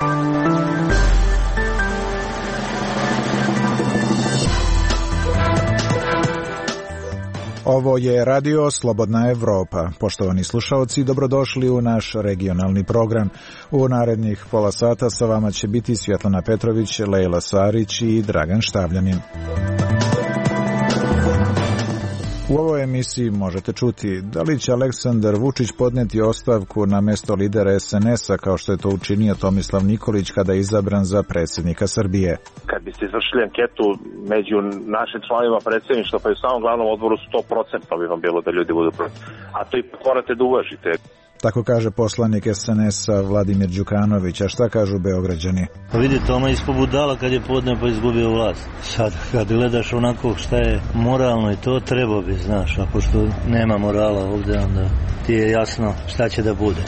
Ovo je Radio Slobodna Evropa. Poštovani slušaoci, dobrodošli u naš regionalni program. U narednih pola sata sa vama će biti Svjetlana Petrović, Lejla Sarić i Dragan Štavljanin. U ovoj emisiji možete čuti da li će Aleksandar Vučić podnijeti ostavku na mesto lidera SNS-a kao što je to učinio Tomislav Nikolić kada je izabran za predsjednika Srbije. Kad biste izvršili anketu među našim članovima predsjedništva pa i u samom glavnom odboru 100% bi vam bilo da ljudi budu protiv. A to ipak morate da uvažite. Tako kaže poslanik SNS-a Vladimir Đukanović, a šta kažu Beograđani? Pa vidi, Toma ispod budala kad je podne pa izgubio vlast. Sad kad gledaš onako šta je moralno i to treba bi, znaš, a pošto nema morala ovdje, onda ti je jasno šta će da bude.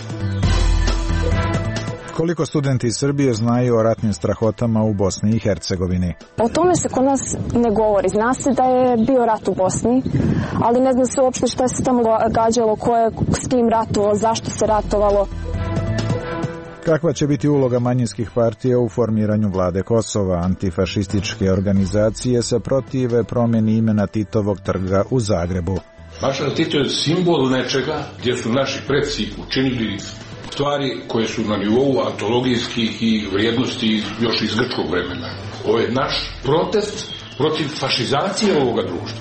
Koliko studenti iz Srbije znaju o ratnim strahotama u Bosni i Hercegovini? O tome se kod nas ne govori. Zna se da je bio rat u Bosni, ali ne zna se uopšte šta se tamo gađalo, ko je s kim ratovalo, zašto se ratovalo. Kakva će biti uloga manjinskih partija u formiranju vlade Kosova? Antifašističke organizacije se protive promjeni imena Titovog trga u Zagrebu. Maršal Tito je simbol nečega gdje su naši preci učinili stvari koje su na nivou antologijskih i vrijednosti još iz grčkog vremena. Ovo je naš protest protiv fašizacije ovoga društva.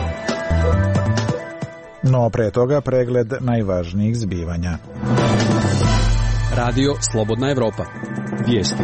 No pre toga pregled najvažnijih zbivanja. Radio Slobodna Evropa. Vijesti.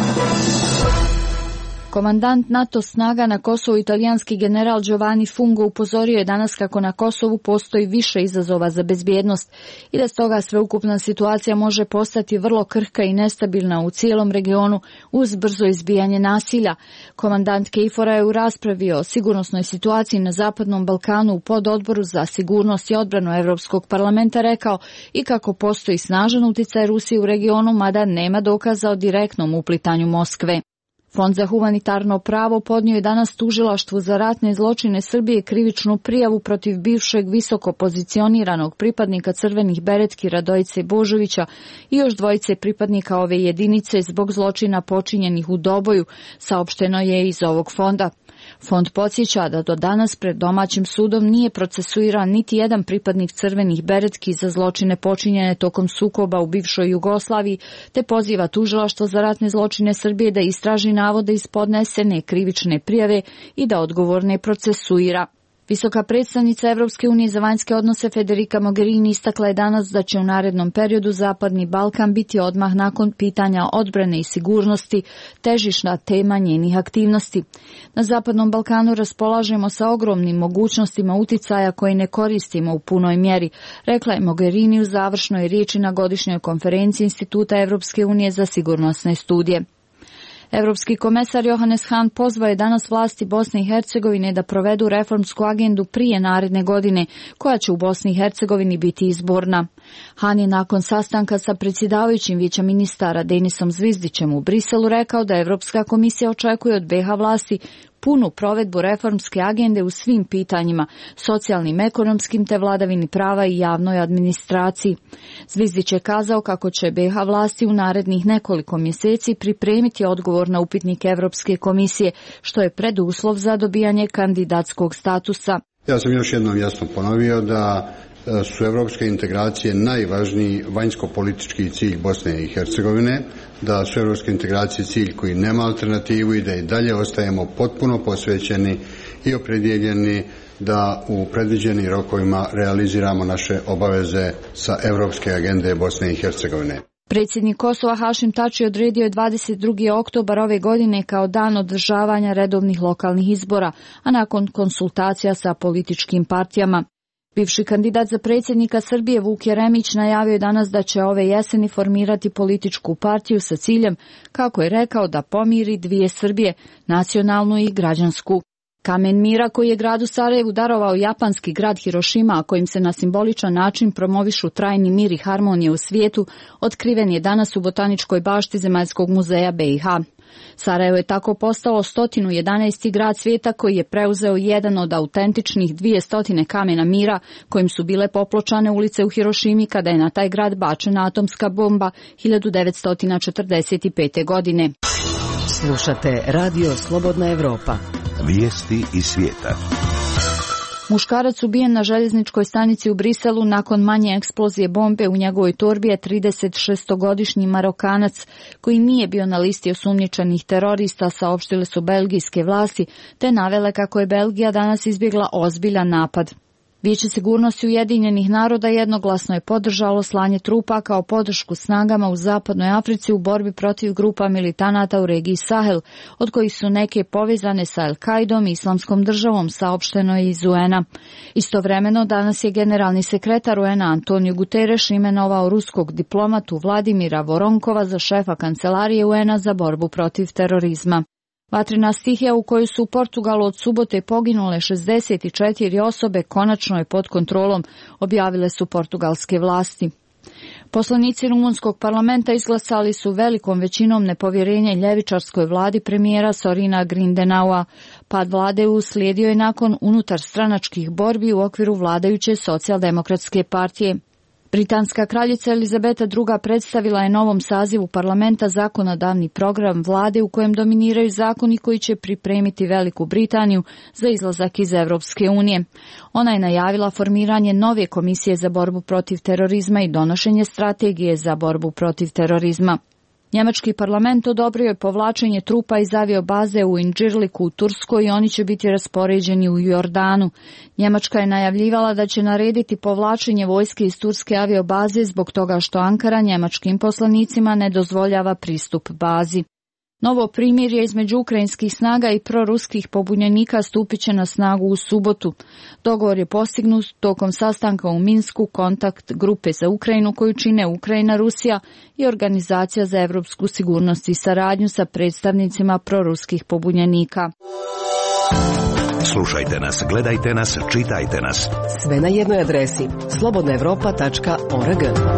Komandant NATO snaga na Kosovu, italijanski general Giovanni Fungo, upozorio je danas kako na Kosovu postoji više izazova za bezbjednost i da stoga sveukupna situacija može postati vrlo krhka i nestabilna u cijelom regionu uz brzo izbijanje nasilja. Komandant KFOR-a je u raspravi o sigurnosnoj situaciji na Zapadnom Balkanu u pododboru za sigurnost i odbranu Europskog parlamenta rekao i kako postoji snažan uticaj Rusije u regionu, mada nema dokaza o direktnom uplitanju Moskve. Fond za humanitarno pravo podnio je danas tužilaštvu za ratne zločine Srbije krivičnu prijavu protiv bivšeg visoko pozicioniranog pripadnika crvenih beretki Radojice Božovića i još dvojice pripadnika ove jedinice zbog zločina počinjenih u Doboju, saopšteno je iz ovog fonda. Fond podsjeća da do danas pred domaćim sudom nije procesuiran niti jedan pripadnik crvenih beretki za zločine počinjene tokom sukoba u bivšoj Jugoslaviji, te poziva tužilaštvo za ratne zločine Srbije da istraži navode iz podnesene krivične prijave i da odgovorne procesuira. Visoka predstavnica Evropske unije za vanjske odnose Federica Mogherini istakla je danas da će u narednom periodu Zapadni Balkan biti odmah nakon pitanja odbrane i sigurnosti težišna tema njenih aktivnosti. Na Zapadnom Balkanu raspolažemo sa ogromnim mogućnostima uticaja koje ne koristimo u punoj mjeri, rekla je Mogherini u završnoj riječi na godišnjoj konferenciji Instituta Evropske unije za sigurnosne studije. Europski komesar Johannes Hahn pozvao je danas vlasti Bosne i Hercegovine da provedu reformsku agendu prije naredne godine, koja će u Bosni i Hercegovini biti izborna. Hahn je nakon sastanka sa predsjedavajućim vijeća ministara Denisom Zvizdićem u Briselu rekao da Europska komisija očekuje od BiH vlasti punu provedbu reformske agende u svim pitanjima, socijalnim, ekonomskim te vladavini prava i javnoj administraciji. Zvizdić je kazao kako će BiH vlasti u narednih nekoliko mjeseci pripremiti odgovor na upitnik Europske komisije, što je preduslov za dobijanje kandidatskog statusa. Ja sam još jednom jasno ponovio da su evropske integracije najvažniji vanjsko-politički cilj Bosne i Hercegovine, da su evropske integracije cilj koji nema alternativu i da i dalje ostajemo potpuno posvećeni i opredjeljeni da u predviđenim rokovima realiziramo naše obaveze sa evropske agende Bosne i Hercegovine. Predsjednik Kosova Hašim Tači odredio je 22. oktobar ove godine kao dan održavanja redovnih lokalnih izbora, a nakon konsultacija sa političkim partijama. Bivši kandidat za predsjednika Srbije Vuk Jeremić najavio je danas da će ove jeseni formirati političku partiju sa ciljem, kako je rekao, da pomiri dvije Srbije, nacionalnu i građansku. Kamen mira koji je gradu Sarajevu darovao japanski grad Hirošima, a kojim se na simboličan način promovišu trajni mir i harmonije u svijetu, otkriven je danas u botaničkoj bašti Zemaljskog muzeja BiH. Sarajevo je tako postao 111. grad svijeta koji je preuzeo jedan od autentičnih 200 kamena mira kojim su bile popločane ulice u Hirošimi kada je na taj grad bačena atomska bomba 1945. godine. Slušate Radio Slobodna Evropa. Vijesti iz svijeta. Muškarac ubijen na željezničkoj stanici u Briselu nakon manje eksplozije bombe u njegovoj torbi je 36-godišnji Marokanac koji nije bio na listi osumnjičenih terorista, saopštile su belgijske vlasti, te navele kako je Belgija danas izbjegla ozbiljan napad. Vijeće sigurnosti Ujedinjenih naroda jednoglasno je podržalo slanje trupa kao podršku snagama u zapadnoj Africi u borbi protiv grupa militanata u regiji Sahel, od kojih su neke povezane sa Al-Kaidom i Islamskom državom, saopšteno je iz UN-a. Istovremeno, danas je generalni sekretar UN-a Antonio Guterres imenovao ruskog diplomatu Vladimira Voronkova za šefa kancelarije UN-a za borbu protiv terorizma. Vatrena stihija u kojoj su u Portugalu od subote poginule 64 osobe konačno je pod kontrolom, objavile su portugalske vlasti. Poslanici rumunskog parlamenta izglasali su velikom većinom nepovjerenje ljevičarskoj vladi premijera Sorina Grindenaua. Pad vlade uslijedio je nakon unutar stranačkih borbi u okviru vladajuće socijaldemokratske partije. Britanska kraljica Elizabeta II. Predstavila je novom sazivu parlamenta zakonodavni program vlade u kojem dominiraju zakoni koji će pripremiti Veliku Britaniju za izlazak iz Europske unije. Ona je najavila formiranje nove komisije za borbu protiv terorizma i donošenje strategije za borbu protiv terorizma. Njemački parlament odobrio je povlačenje trupa iz aviobaze u Incirliku u Turskoj i oni će biti raspoređeni u Jordanu. Njemačka je najavljivala da će narediti povlačenje vojske iz turske aviobaze zbog toga što Ankara njemačkim poslanicima ne dozvoljava pristup bazi. Novo primirje između ukrajinskih snaga i proruskih pobunjenika stupit će na snagu u subotu. Dogovor je postignut tokom sastanka u Minsku kontakt grupe za Ukrajinu koju čine Ukrajina, Rusija i Organizacija za evropsku sigurnost i saradnju sa predstavnicima proruskih pobunjenika. Slušajte nas, gledajte nas, čitajte nas. Sve na jednoj adresi slobodnaevropa.org.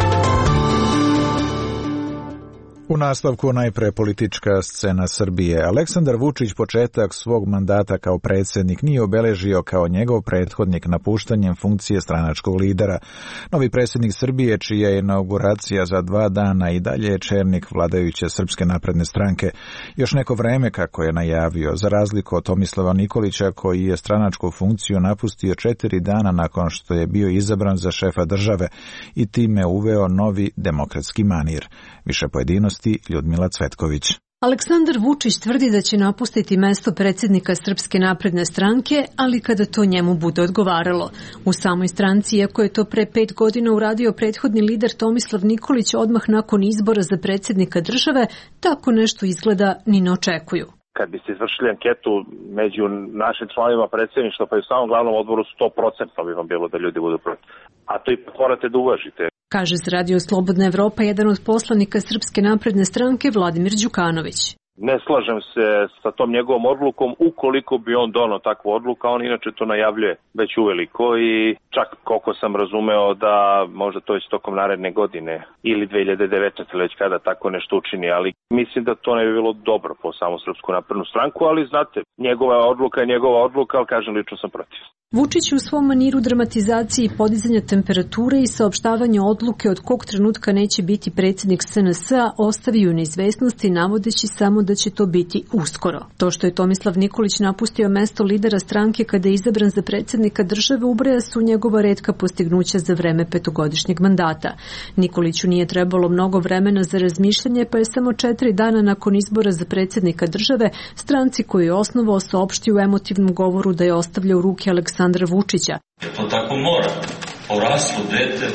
U nastavku najpre politička scena Srbije. Aleksandar Vučić početak svog mandata kao predsjednik nije obeležio kao njegov prethodnik napuštanjem funkcije stranačkog lidera. Novi predsjednik Srbije, čija je inauguracija za 2 dana i dalje je čelnik vladajuće Srpske napredne stranke. Još neko vreme, kako je najavio, za razliku od Tomislava Nikolića, koji je stranačku funkciju napustio 4 dana nakon što je bio izabran za šefa države i time uveo novi demokratski manir. Više pojedinosti Ljudmila Cvetković. Aleksandar Vučić tvrdi da će napustiti mesto predsjednika Srpske napredne stranke, ali kada to njemu bude odgovaralo. U samoj stranci, iako je to pre 5 godina uradio prethodni lider Tomislav Nikolić odmah nakon izbora za predsjednika države, tako nešto izgleda ni ne očekuju. Kad bi se izvršili anketu među našim članovima predsjedništva pa i u samom glavnom odboru 100% bi vam bilo da ljudi budu protiv. A to i morate da uvažite. Kaže za Radio Slobodna Evropa jedan od poslanika Srpske napredne stranke Vladimir Đukanović. Ne slažem se sa tom njegovom odlukom, ukoliko bi on donao takvu odluku, a on inače to najavljuje već uveliko i čak koliko sam razumeo da možda to je tokom naredne godine ili 2019 već kada tako nešto učini, ali mislim da to ne bi bilo dobro po samu Srpsku naprednu stranku, ali znate, njegova odluka je njegova odluka, ali kažem lično sam protiv. Vučić u svom maniru dramatizacije i podizanja temperature i saopštavanja odluke od kog trenutka neće biti predsjednik SNS-a ostavio neizvesnosti navodeći samo da će to biti uskoro. To što je Tomislav Nikolić napustio mesto lidera stranke kada je izabran za predsjednika države ubraja su njegova retka postignuća za vreme 5-godišnjeg mandata. Nikoliću nije trebalo mnogo vremena za razmišljanje, pa je samo 4 dana nakon izbora za predsjednika države stranci koju je osnovao saopštio u emotivnom govoru da je ostavlja u ruke Aleksandra Vučića. To tako mora. Poraslo dete,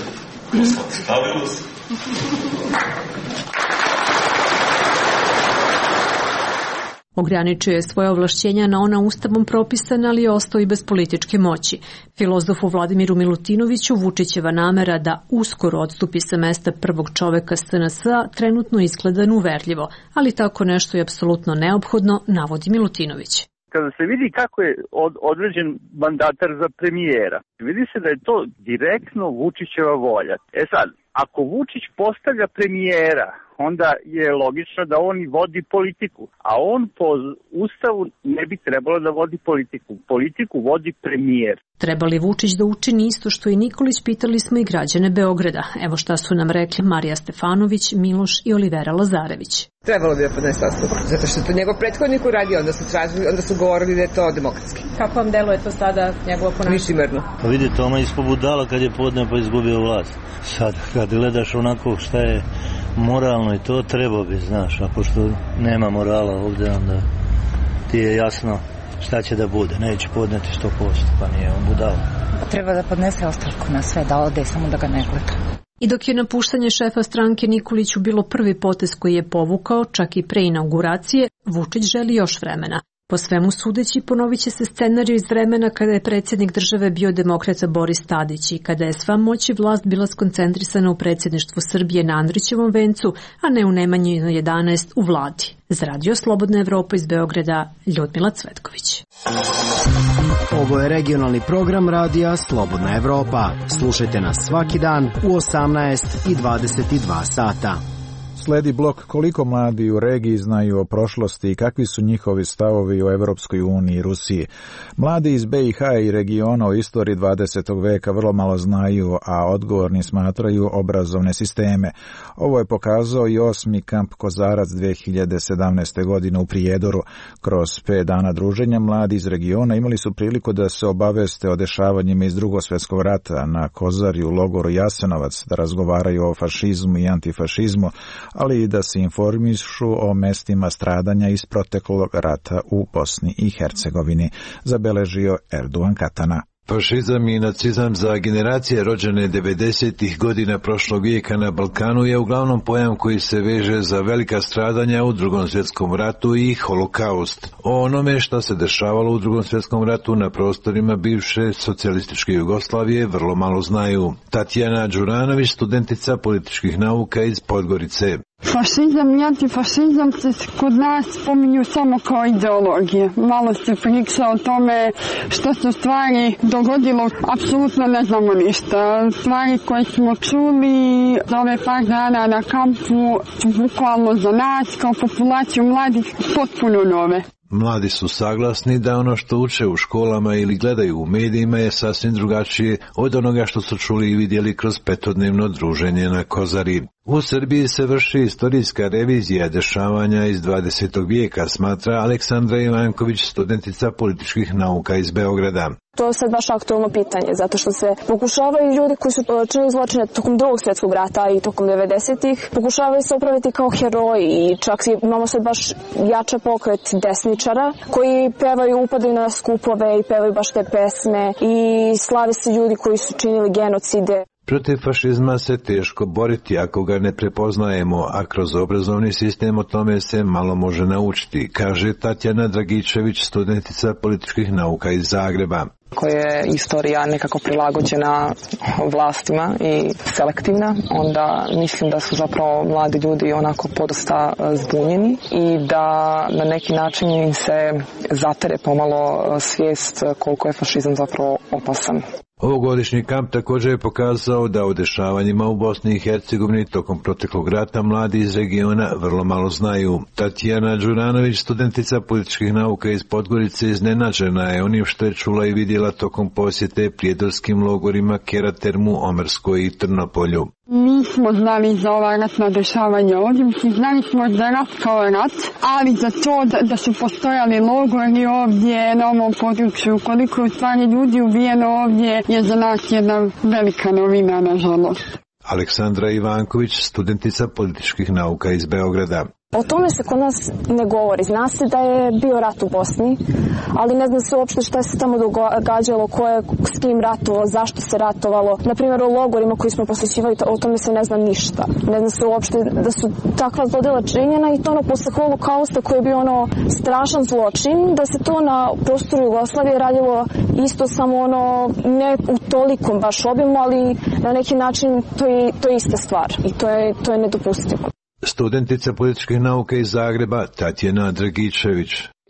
stavilo se. Ograničio je svoje ovlašćenja na ona ustavom propisana, ali je ostao i bez političke moći. Filozofu Vladimiru Milutinoviću Vučićeva namera da uskoro odstupi sa mesta prvog čoveka SNS-a trenutno izgleda neuverljivo, ali tako nešto je apsolutno neophodno, navodi Milutinović. Kada se vidi kako je određen mandatar za premijera, vidi se da je to direktno Vučićeva volja. Sad, Ako Vučić postavlja premijera, onda je logično da on i vodi politiku, a on po Ustavu ne bi trebalo da vodi politiku. Politiku vodi premijer. Treba li Vučić da učini isto što i Nikolić, pitali smo i građane Beograda. Evo šta su nam rekli Marija Stefanović, Miloš i Olivera Lazarević. Trebalo bi da podnese ostavku, zato što je to njegov prethodnik uradio, onda su govorili da je to demokratski. Kako vam deluje to sada njegovo ponašanje? Licemerno. Pa vidite, ona ispod budala kad je podne pa izgubio vlast. Sad kad gledaš onako šta je moralno i to treba bi, znaš, ako što nema morala ovdje, onda ti je jasno šta će da bude. Neće podneti 100%, pa nije on budala. Treba da podnese ostavku na sve, da ode, samo da ga ne gleda. I dok je napuštanje šefa stranke Nikoliću bilo prvi potez koji je povukao, čak i pre inauguracije, Vučić želi još vremena. Po svemu sudeći, ponovit će se scenarij iz vremena kada je predsjednik države bio demokrata Boris Tadić i kada je sva moć i vlast bila skoncentrisana u predsjedništvu Srbije na Andrićevom vencu, a ne u Nemanji 11 u vladi. Za Radio Slobodna Evropa iz Beograda, Ljudmila Cvetković. Ovo je regionalni program Radija Slobodna Evropa. Slušajte nas svaki dan u 18 i 22 sata. Sledi blok koliko mladi u regiji znaju o prošlosti i kakvi su njihovi stavovi o Evropskoj uniji i Rusiji. Mladi iz BiH i regiona o istoriji 20. veka vrlo malo znaju, a odgovorni smatraju obrazovne sisteme. Ovo je pokazao i 8. kamp Kozarac 2017. godine u Prijedoru. Kroz 5 dana druženja mladi iz regiona imali su priliku da se obaveste o dešavanjima iz Drugog svjetskog rata na Kozari u logoru Jasenovac, da razgovaraju o fašizmu i antifašizmu, ali i da se informišu o mestima stradanja iz proteklog rata u Bosni i Hercegovini, zabeležio Erduan Katana. Fašizam i nacizam za generacije rođene 90. godina prošlog vijeka na Balkanu je uglavnom pojam koji se veže za velika stradanja u Drugom svjetskom ratu i holokaust. O onome što se dešavalo u Drugom svjetskom ratu na prostorima bivše socijalističke Jugoslavije vrlo malo znaju. Tatjana Đuranović, studentica političkih nauka iz Podgorice. Fašizam i antifašizam se kod nas spominju samo kao ideologije. Malo se priča o tome što se u stvari dogodilo, apsolutno ne znamo ništa. Stvari koje smo čuli za ove par dana na kampu su bukvalno za nas kao populaciju mladih potpuno nove. Mladi su saglasni da ono što uče u školama ili gledaju u medijima je sasvim drugačije od onoga što su čuli i vidjeli kroz petodnevno druženje na Kozari. U Srbiji se vrši istorijska revizija dešavanja iz 20. vijeka, smatra Aleksandra Ivanković, studentica političkih nauka iz Beograda. To je sad baš aktualno pitanje, zato što se pokušavaju ljudi koji su činili zločine tokom Drugog svjetskog rata i tokom 90-ih, pokušavaju se upraviti kao heroji i čak imamo sad baš jača pokret desničara koji pevaju, upadaju na skupove i pevaju baš te pesme i slave se ljudi koji su činili genocide. Protiv fašizma se teško boriti ako ga ne prepoznajemo, a kroz obrazovni sistem o tome se malo može naučiti, kaže Tatjana Dragičević, studentica političkih nauka iz Zagreba. Ako je istorija nekako prilagođena vlastima i selektivna, onda mislim da su zapravo mladi ljudi onako podosta zbunjeni i da na neki način im se zatere pomalo svijest koliko je fašizam zapravo opasan. Ovogodišnji kamp također je pokazao da o dešavanjima u Bosni i Hercegovini tokom proteklog rata mladi iz regiona vrlo malo znaju. Tatjana Đuranović, studentica političkih nauka iz Podgorice, iznenađena je onim što je čula i vidjela tokom posjete prijedorskim logorima Keratermu, Omerskoj i Trnopolju. Nismo znali za ova ratna dešavanja ovdje, znali smo za rat kao rat, ali za to da su postojali logori ovdje na ovom području, koliko je u stvari ljudi ubijeno ovdje, je za nas jedna velika novina, nažalost. Aleksandra Ivanković, studentica političkih nauka iz Beograda. O tome se kod nas ne govori. Zna se da je bio rat u Bosni, ali ne zna se uopšte šta se tamo događalo, ko je s kim ratovalo, zašto se ratovalo. Naprimjer, o logorima koji smo posjećivali, o tome se ne zna ništa. Ne zna se uopšte da su takva zlodjela činjena i to ono posle holokausta koji je bio ono strašan zločin, da se to na prostoru Jugoslavije radilo isto, samo ono ne u tolikom baš obimu, ali na neki način to je ista stvar i to je nedopustivo. Studentica političkih nauka iz Zagreba Tatjana Dragičević.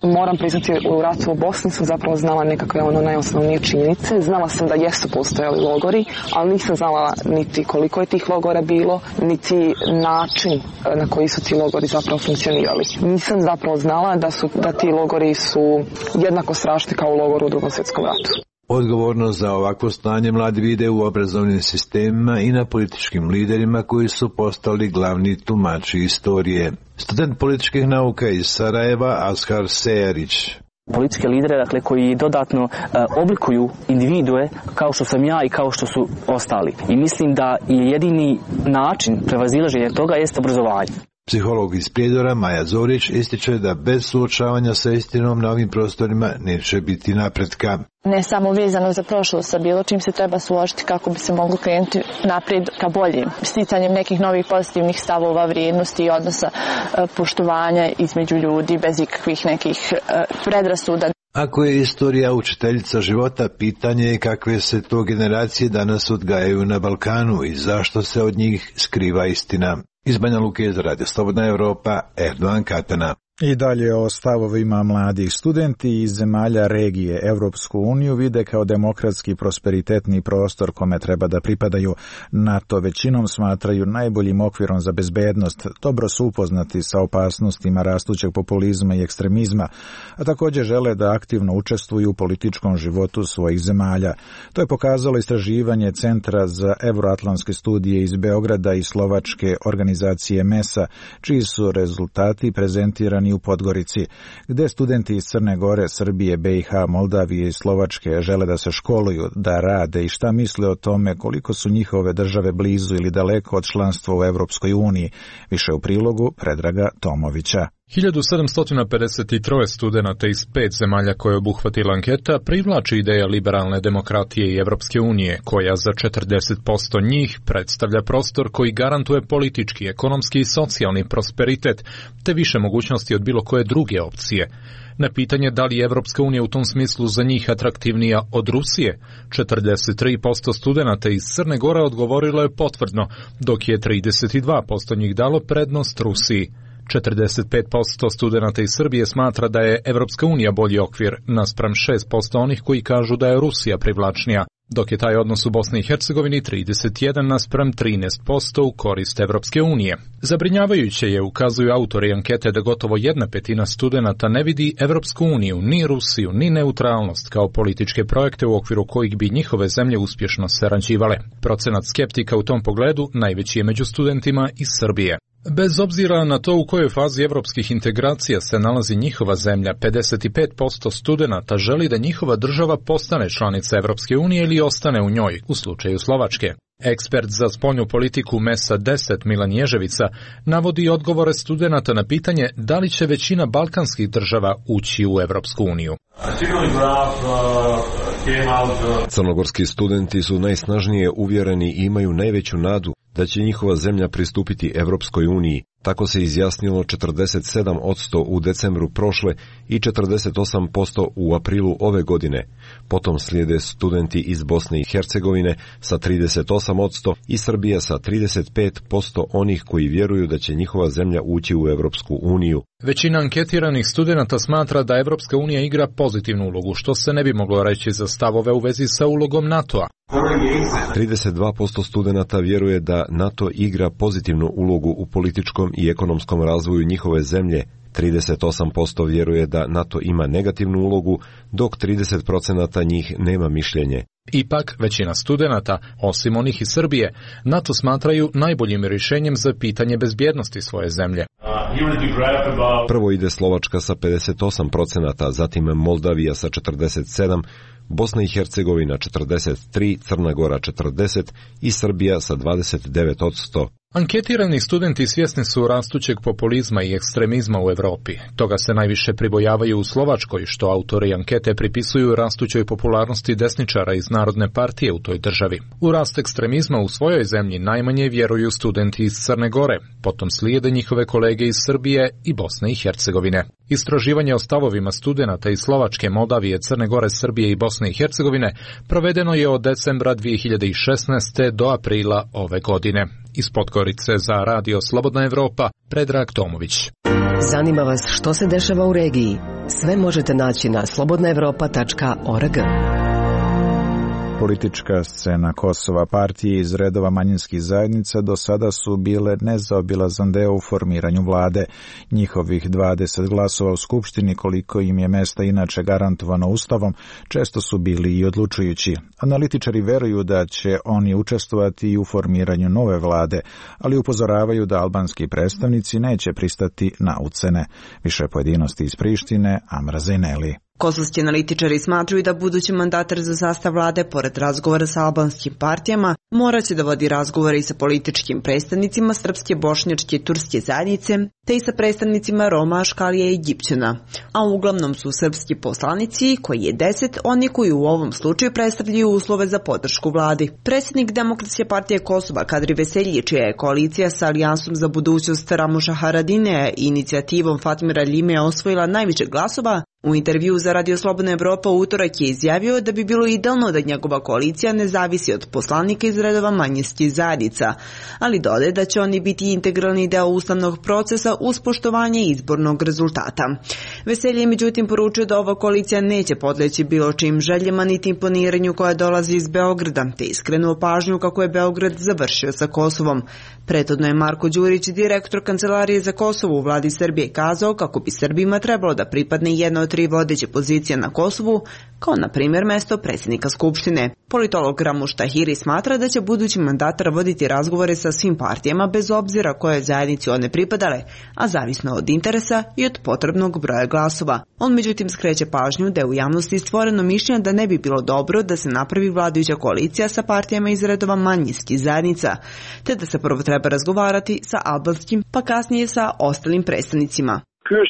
Moram priznati, u ratu u Bosni sam zapravo znala nekakve najosnovnije činjenice. Znala sam da jesu postojali logori, ali nisam znala niti koliko je tih logora bilo, niti način na koji su ti logori zapravo funkcionirali. Nisam zapravo znala da ti logori su jednako strašni kao u logoru u Drugom svjetskom ratu. Odgovornost za ovakvo stanje mladi vide u obrazovnim sistemima i na političkim liderima koji su postali glavni tumači istorije. Student političkih nauka iz Sarajeva, Ashar Sejarić. Političke lidere, dakle, koji dodatno oblikuju individue kao što sam ja i kao što su ostali. I mislim da je jedini način prevazilaženja toga jest obrazovanje. Psiholog iz Prijedora Maja Zorić ističe da bez suočavanja sa istinom na ovim prostorima neće biti napretka. Ne samo vezano za prošlost, sa bilo čim se treba suočiti kako bi se moglo krenuti naprijed ka boljim. Sticanjem nekih novih pozitivnih stavova, vrijednosti i odnosa poštovanja između ljudi bez ikakvih nekih predrasuda. Ako je istorija učiteljica života, pitanje je kakve se to generacije danas odgajaju na Balkanu i zašto se od njih skriva istina. Iz Banja Luke za Radio Slobodna Evropa, Erdogan Katana. I dalje o stavovima mladih. Studenti iz zemalja regije Evropsku uniju vide kao demokratski prosperitetni prostor kome treba da pripadaju. NATO većinom smatraju najboljim okvirom za bezbednost, dobro su upoznati sa opasnostima rastućeg populizma i ekstremizma, a također žele da aktivno učestvuju u političkom životu svojih zemalja. To je pokazalo istraživanje Centra za evroatlantske studije iz Beograda i slovačke organizacije MESA, čiji su rezultati prezentirani u Podgorici, gde studenti iz Crne Gore, Srbije, BiH, Moldavije i Slovačke žele da se školuju, da rade i šta misle o tome koliko su njihove države blizu ili daleko od članstva u Evropskoj uniji. Više u prilogu Predraga Tomovića. 1753 studenata iz 5 zemalja koje je obuhvatila anketa privlači ideja liberalne demokratije i Evropske unije, koja za 40% njih predstavlja prostor koji garantuje politički, ekonomski i socijalni prosperitet, te više mogućnosti od bilo koje druge opcije. Na pitanje da li je Evropska unija u tom smislu za njih atraktivnija od Rusije, 43% studenata iz Crne Gore odgovorilo je potvrdno, dok je 32% njih dalo prednost Rusiji. 45% studenata iz Srbije smatra da je Evropska unija bolji okvir, naspram 6% onih koji kažu da je Rusija privlačnija, dok je taj odnos u Bosni i Hercegovini 31 naspram 13% u korist Evropske unije. Zabrinjavajuće je, ukazuju autori ankete, da gotovo 1/5 studenata ne vidi Evropsku uniju, ni Rusiju, ni neutralnost kao političke projekte u okviru kojih bi njihove zemlje uspješno sarađivale. Procenat skeptika u tom pogledu najveći je među studentima iz Srbije. Bez obzira na to u kojoj fazi evropskih integracija se nalazi njihova zemlja, 55% studenata želi da njihova država postane članica Evropske unije ili ostane u njoj, u slučaju Slovačke. Ekspert za spoljnu politiku MESA 10 Milan Ježevica navodi odgovore studenata na pitanje da li će većina balkanskih država ući u Evropsku uniju. Crnogorski studenti su najsnažnije uvjereni i imaju najveću nadu da će njihova zemlja pristupiti Evropskoj uniji. Tako se izjasnilo 47% u decembru prošle i 48% u aprilu ove godine. Potom slijede studenti iz Bosne i Hercegovine sa 38% i Srbija sa 35% onih koji vjeruju da će njihova zemlja ući u Evropsku uniju. Većina anketiranih studenata smatra da Evropska unija igra pozitivnu ulogu, što se ne bi moglo reći za stavove u vezi sa ulogom NATO-a. 32% studenata vjeruje da NATO igra pozitivnu ulogu u političkom i ekonomskom razvoju njihove zemlje. 38% vjeruje da NATO ima negativnu ulogu, dok 30% njih nema mišljenje. Ipak, većina studenata, osim onih iz Srbije, NATO smatraju najboljim rješenjem za pitanje bezbjednosti svoje zemlje. Prvo ide Slovačka sa 58%, zatim Moldavija sa 47%, Bosna i Hercegovina 43%, Crna Gora 40% i Srbija sa 29%. Anketirani studenti svjesni su rastućeg populizma i ekstremizma u Europi. Toga se najviše pribojavaju u Slovačkoj, što autori ankete pripisuju rastućoj popularnosti desničara iz Narodne partije u toj državi. U rast ekstremizma u svojoj zemlji najmanje vjeruju studenti iz Crne Gore, potom slijede njihove kolege iz Srbije i Bosne i Hercegovine. Istraživanje o stavovima studenata iz Slovačke, Moldavije, Crne Gore, Srbije i Bosne i Hercegovine provedeno je od decembra 2016. do aprila ove godine. Iz Podgorice za Radio Slobodna Evropa, Predrag Tomović. Zanima vas što se dešava u regiji? Sve možete naći na slobodnaevropa.org. Politička scena Kosova, partije iz redova manjinskih zajednica do sada su bile nezaobilazan deo u formiranju vlade. Njihovih 20 glasova u Skupštini, koliko im je mesta inače garantovano Ustavom, često su bili i odlučujući. Analitičari veruju da će oni učestvovati i u formiranju nove vlade, ali upozoravaju da albanski predstavnici neće pristati na ucene. Više pojedinosti iz Prištine, Amra Zejneli. Kosovski analitičari smatruju da budući mandatar za sastav vlade, pored razgovora sa albanskim partijama, moraće da vodi razgovore i sa političkim predstavnicima srpske, bošnjačke i turske zajednice, te i sa predstavnicima Roma, Aškalija i Egipćana. A uglavnom su srpski poslanici, koji je 10, oni koji u ovom slučaju predstavljaju uslove za podršku vladi. Predsjednik Demokratske partije Kosova, Kadri Veselji, čija je koalicija sa Alijansom za budućnost Ramuša Haradine i inicijativom Fatmira Ljime osvojila najviše glasova, u intervju za Radio Slobodna Evropa u utorak je izjavio da bi bilo idealno da njegova koalicija ne zavisi od poslanika iz redova manjinskih zajednica, ali dodaje da će oni biti integralni deo ustavnog procesa uz poštovanje izbornog rezultata. Veselje je međutim poručio da ova koalicija neće podleći bilo čim željama niti imponiranju koja dolazi iz Beograda, te iskrenuo pažnju kako je Beograd završio sa Kosovom. Prethodno je Marko Đurić, direktor Kancelarije za Kosovo u vladi Srbije, kazao kako bi Srbima trebalo da pripadne jedna od 3 vodeće pozicije na Kosovu, kao na primjer mesto predsjednika Skupštine. Politolog Ramuš Tahiri smatra da će budući mandatar voditi razgovore sa svim partijama bez obzira koje zajednici one pripadale, a zavisno od interesa i od potrebnog broja glasova. On međutim skreće pažnju da je u javnosti stvoreno mišljenje da ne bi bilo dobro da se napravi vladajuća koalicija sa partijama iz redova manjinskih zajednica, te da se prvo treba razgovarati sa albanskim, pa kasnije sa ostalim predstavnicima.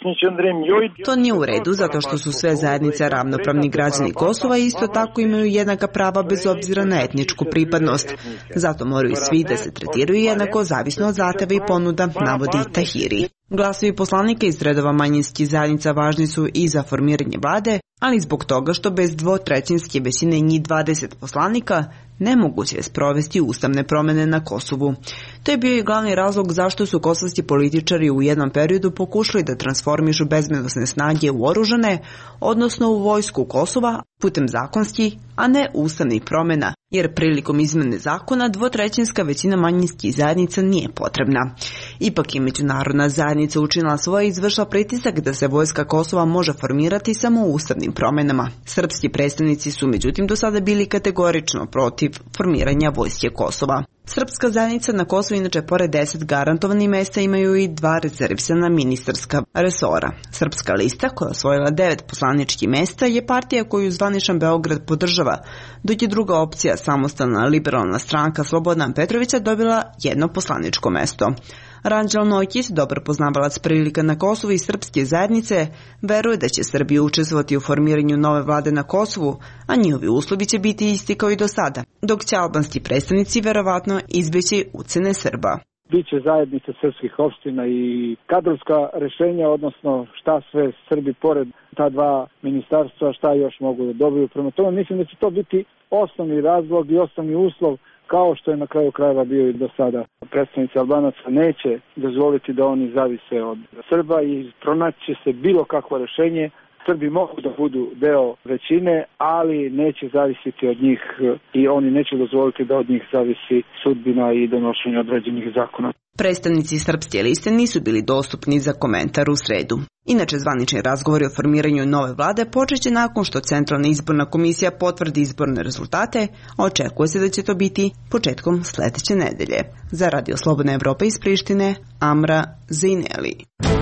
To nije u redu zato što su sve zajednice ravnopravni građani Kosova i isto tako imaju jednaka prava bez obzira na etničku pripadnost. Zato moraju svi da se tretiraju jednako zavisno od zahteva i ponuda, navodi Tahiri. Glasovi poslanika iz redova manjinskih zajednica važni su i za formiranje vlade, ali zbog toga što bez 2/3 većine njih 20 poslanika nemoguće je sprovesti ustavne promjene na Kosovu. To je bio i glavni razlog zašto su kosovski političari u jednom periodu pokušali da transformišu bezbednosne snage u oružane, odnosno u vojsku Kosova, putem zakonskih, a ne ustavnih promjena, jer prilikom izmjene zakona 2/3 većina manjinskih zajednica nije potrebna. Ipak je međunarodna zajednica učinila svoje i izvršila pritisak da se vojska Kosova može formirati samo u ustavnim promjenama. Srpski predstavnici su međutim do sada bili kategorično protiv formiranja vojske Kosova. Srpska zajednica na Kosovu inače pored 10 garantovanih mjesta imaju i 2 rezervisana ministarska resora. Srpska lista, koja je osvojila 9 poslaničkih mjesta, je partija koju zvaničan Beograd podržava, dok je druga opcija, samostalna liberalna stranka Slobodana Petrovića, dobila 1 poslaničko mjesto. Ranđel Nojkić, dobar poznavalac prilika na Kosovu i srpske zajednice, veruje da će Srbija učestvovati u formiranju nove vlade na Kosovu, a njihovi uslovi će biti isti kao i do sada, dok će albanski predstavnici verovatno izbjeći ucene Srba. Biće zajednica srpskih opština i kadrovska rešenja, odnosno šta sve Srbi pored ta 2 ministarstva, šta još mogu da dobiju. Prema tome mislim da će to biti osnovni razlog i osnovni uslov, kao što je na kraju krajeva bio i do sada. Predstavnici Albanaca neće dozvoliti da oni zavise od Srba i pronaći će se bilo kakvo rešenje. Srbi mogu da budu deo većine, ali neće zavisiti od njih i oni neće dozvoliti da od njih zavisi sudbina i donošenje određenih zakona. Predstavnici srpske liste nisu bili dostupni za komentar u sredu. Inače, zvanični razgovori o formiranju nove vlade počeće nakon što Centralna izborna komisija potvrdi izborne rezultate, a očekuje se da će to biti početkom sledeće nedelje. Za Radio Slobodna Evropa iz Prištine, Amra Zejneli.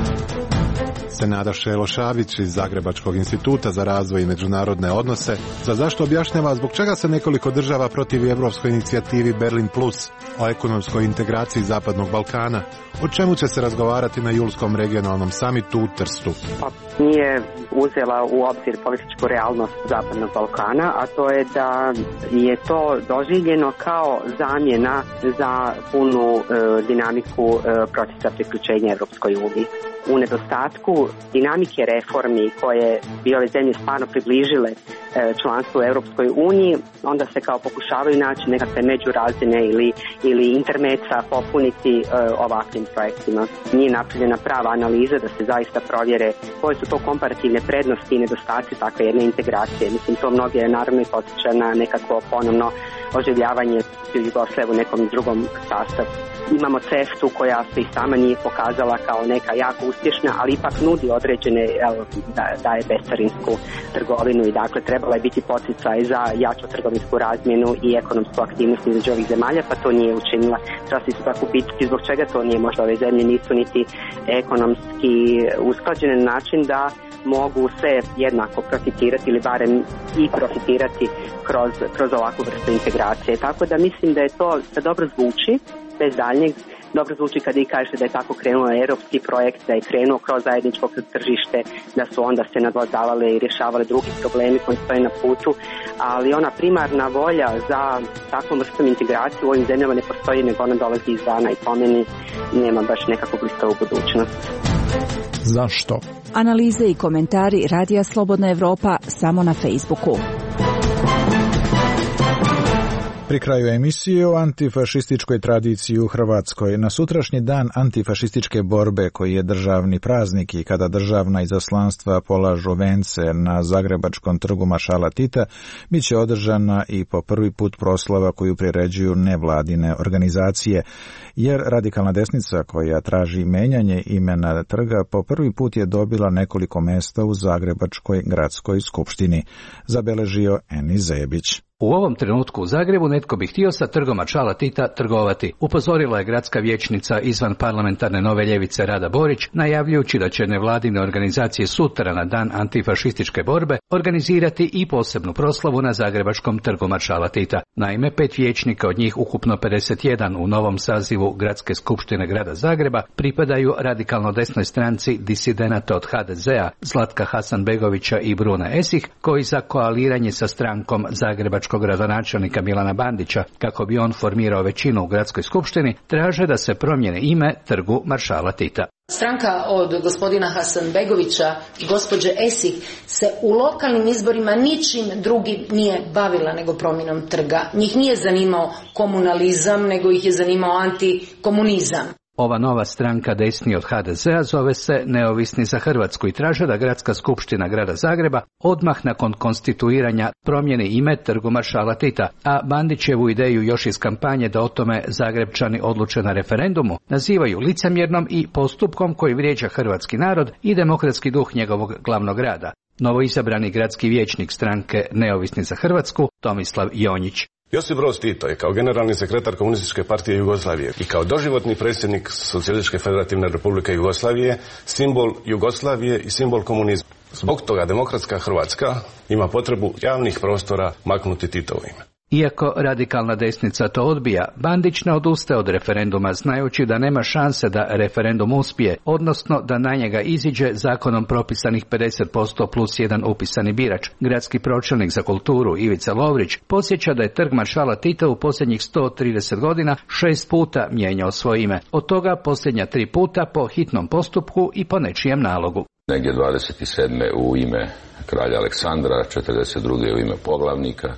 Senada Šelo Šabić iz Zagrebačkog instituta za razvoj i međunarodne odnose za zašto objašnjava zbog čega se nekoliko država protivi evropskoj inicijativi Berlin Plus o ekonomskoj integraciji Zapadnog Balkana, o čemu će se razgovarati na julskom regionalnom samitu u Trstu. Nije uzela u obzir političku realnost Zapadnog Balkana, a to je da je to doživljeno kao zamjena za punu dinamiku procesa priključenja Evropskoj uniji. U nedostatku dinamike reformi koje bi ove zemlje stvarno približile članstvu u Europskoj uniji, onda se kao pokušavaju naći nekakve međurazine ili intermeca popuniti ovakvim projektima. Nije napravljena prava analiza da se zaista provjere koje su to komparativne prednosti i nedostaci takve jedne integracije. Mislim, to mnoge naravno i podsjeća na nekako ponovno oživljavanje Jugoslavije u nekom drugom sastavu. Imamo CEFTA-u koja se i sama nije pokazala kao neka jako uspješna, ali ipak nudi određene, daje bescarinsku trgovinu i dakle trebala je biti poticaj za jaču trgovinsku razmjenu i ekonomsku aktivnost između ovih zemalja, pa to nije učinila. Treba se isto tako pitati zbog čega to nije, možda ove zemlje nisu niti ekonomski usklađene na način da mogu sve jednako profitirati ili barem i profitirati kroz ovakvu vrstu integracije. Tako da mislim da je to da dobro zvuči, bez daljnjeg. Dobro zvuči kada i kažete da je tako krenuo europski projekt, da je krenuo kroz zajedničko tržište, da su onda se nadvladavale i rješavale drugi problemi koji stoje na putu, ali ona primarna volja za takvom vrstom integraciju u ovim zemljama ne postoji, nego ona dolazi izvana i po meni nema baš nekakvu blistavu budućnost. Zašto? Analize i komentari Radija Slobodna Evropa samo na Facebooku. Pri kraju emisije o antifašističkoj tradiciji u Hrvatskoj. Na sutrašnji dan antifašističke borbe, koji je državni praznik i kada državna izaslanstva polažu vence na Zagrebačkom trgu maršala Tita, bit će održana i po prvi put proslava koju priređuju nevladine organizacije, jer radikalna desnica koja traži menjanje imena trga po prvi put je dobila nekoliko mesta u Zagrebačkoj gradskoj skupštini, zabeležio Eni Zebić. U ovom trenutku u Zagrebu netko bi htio sa trgom maršala Tita trgovati, upozorila je gradska vijećnica izvan parlamentarne Nove ljevice Rada Borić, najavljujući da će nevladine organizacije sutra na dan antifašističke borbe organizirati i posebnu proslavu na Zagrebačkom trgu maršala Tita. Naime, 5 vijećnika, od njih ukupno 51 u novom sazivu Gradske skupštine grada Zagreba, pripadaju radikalno desnoj stranci disidenata od HDZ-a Zlatka Hasanbegovića i Bruna Esih, koji za koaliranje sa strankom Zagrebačkog gradonačelnika Milana Bandića, kako bi on formirao većinu u gradskoj skupštini, traže da se promijeni ime trgu maršala Tita. Stranka od gospodina Hasanbegovića i gospođe Esih se u lokalnim izborima ničim drugim nije bavila nego promjenom trga. Njih nije zanimao komunalizam, nego ih je zanimao antikomunizam. Ova nova stranka desni od HDZ-a zove se Neovisni za Hrvatsku i traže da Gradska skupština grada Zagreba odmah nakon konstituiranja promijeni ime trgu maršala Tita, a Bandićevu ideju još iz kampanje da o tome Zagrebčani odluče na referendumu nazivaju licemjernom i postupkom koji vrijeđa hrvatski narod i demokratski duh njegovog glavnog rada. Novoizabrani gradski vijećnik stranke Neovisni za Hrvatsku Tomislav Jonjić. Josip Broz Tito je kao generalni sekretar Komunističke partije Jugoslavije i kao doživotni predsjednik Socijalističke federativne republike Jugoslavije simbol Jugoslavije i simbol komunizma. Zbog toga demokratska Hrvatska ima potrebu javnih prostora maknuti Titovo ime. Iako radikalna desnica to odbija, Bandić ne odustaje od referenduma, znajući da nema šanse da referendum uspije, odnosno da na njega iziđe zakonom propisanih 50% plus 1 upisani birač. Gradski pročelnik za kulturu Ivica Lovrić podsjeća da je trg maršala Tita u posljednjih 130 godina 6 puta mijenjao svoje ime. Od toga posljednja 3 puta po hitnom postupku i po nečijem nalogu. Negdje 27. u ime kralja Aleksandra, 42. u ime poglavnika,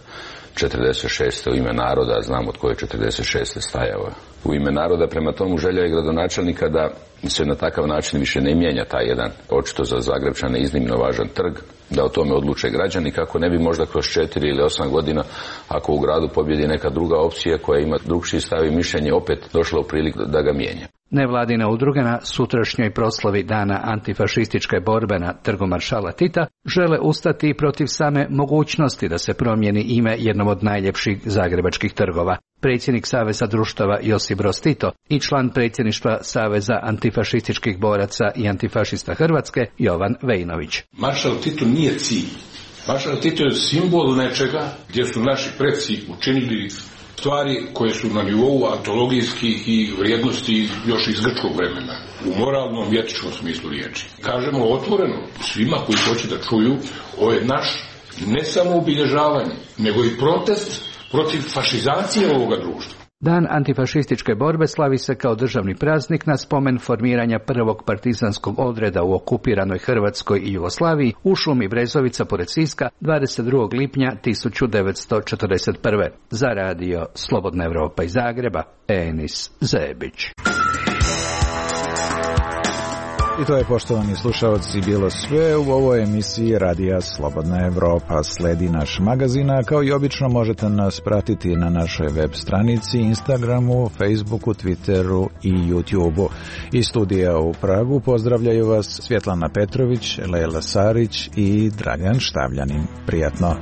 46. u ime naroda, znam od koje 46. stajao u ime naroda, prema tomu želja je gradonačelnika da se na takav način više ne mijenja taj jedan, očito za Zagrebčane iznimno važan trg, da o tome odluče građani, kako ne bi možda kroz 4 ili 8 godina, ako u gradu pobjedi neka druga opcija koja ima drugčiji stav i mišljenje, opet došla u priliku da ga mijenja. Nevladine udruge na sutrašnjoj proslavi dana antifašističke borbe na trgu maršala Tita žele ustati i protiv same mogućnosti da se promijeni ime jednom od najljepših zagrebačkih trgova. Predsjednik Saveza društava Josip Broz Tito i član predsjedništva Saveza antifašističkih boraca i antifašista Hrvatske Jovan Vejnović. Maršal Tito nije cilj. Maršal Tito je simbol nečega gdje su naši preci učinili stvari koje su na nivou antologijskih i vrijednosti još iz grčkog vremena, u moralnom i etičkom smislu riječi. Kažemo otvoreno svima koji hoće da čuju, ovo je naš ne samo obilježavanje, nego i protest protiv fašizacije ovoga društva. Dan antifašističke borbe slavi se kao državni praznik na spomen formiranja prvog partizanskog odreda u okupiranoj Hrvatskoj i Jugoslaviji u šumi Brezovica pored Siska 22. lipnja 1941. Za radio Slobodna Evropa iz Zagreba, Enis Zebić. I to je, poštovani slušalci, bilo sve u ovoj emisiji Radija Slobodna Evropa. Sledi naš magazin, a kao i obično možete nas pratiti na našoj web stranici, Instagramu, Facebooku, Twitteru i YouTubeu. Iz studija u Pragu pozdravljaju vas Svjetlana Petrović, Lejla Sarić i Dragan Štavljanin. Prijatno!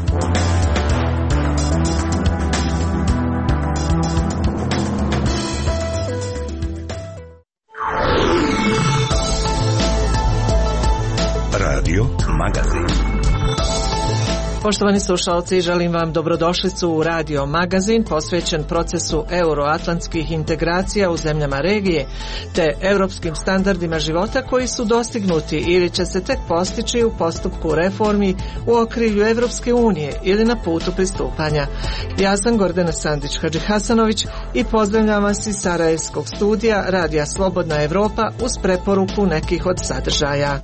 Radio Magazin. Poštovani slušalci, želim vam dobrodošlicu u Radio Magazin posvećen procesu euroatlantskih integracija u zemljama regije te europskim standardima života koji su dostignuti ili će se tek postići u postupku reformi u okrilju Evropske unije ili na putu pristupanja. Ja sam Gordana Sandić-Hadžihasanović i pozdravljam vas iz Sarajevskog studija Radija Slobodna Evropa uz preporuku nekih od sadržaja.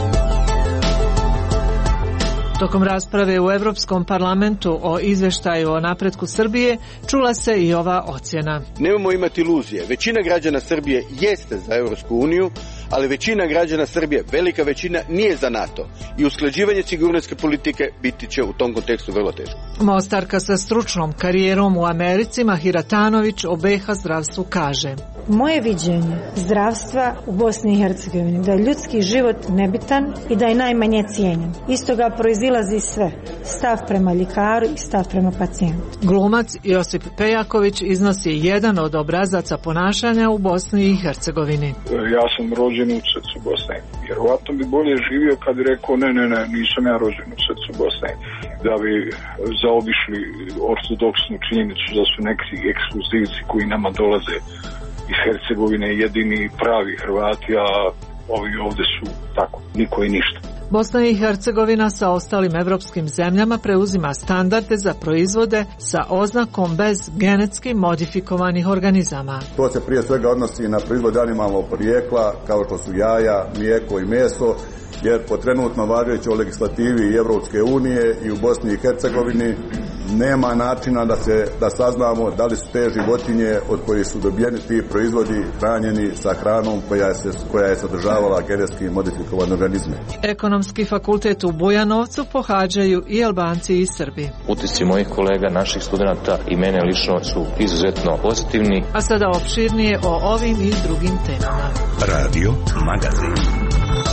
Tokom rasprave u Europskom parlamentu o izvještaju o napretku Srbije čula se i ova ocjena. Nemojmo imati iluzije. Većina građana Srbije jeste za Europsku uniju, ali većina građana Srbije, velika većina, nije za NATO i usklađivanje sigurnosne politike biti će u tom kontekstu vrlo teško. Mostarka sa stručnom karijerom u Americi Mahira Tanović o BiH zdravstvu kaže: Moje viđenje zdravstva u Bosni i Hercegovini da je ljudski život nebitan i da je najmanje cijenjen. Iz toga proizilazi sve. Stav prema ljekaru i stav prema pacijentu. Glumac Josip Pejaković iznosi jedan od obrazaca ponašanja u Bosni i Hercegovini. Ja sam rođen u srcu Bosne. Vjerovatno bi bolje živio kad bi rekao ne, nisam ja rođen u srcu Bosne. Da bi zaobišli ortodoksnu činjenicu da su neki ekskluzivci koji nama dolaze iz Hercegovine jedini pravi Hrvati, a ovi ovdje su tako, niko i ništa. Bosna i Hercegovina sa ostalim evropskim zemljama preuzima standarde za proizvode sa oznakom bez genetski modifikovanih organizama. To se prije svega odnosi na proizvode animalnog porijekla, kao što su jaja, mlijeko i meso, jer po trenutno važećoj legislativi i Evropske unije i u Bosni i Hercegovini nema načina da saznamo da li su te životinje od kojih su dobijeni ti proizvodi hranjeni sa hranom koja je sadržavala genetski modifikovane organizme. Ekonomski fakultet u Bujanovcu pohađaju i Albanci i Srbi. Utisci mojih kolega, naših studenata i mene lično su izuzetno pozitivni. A sada opširnije o ovim i drugim temama. Radio Magazin.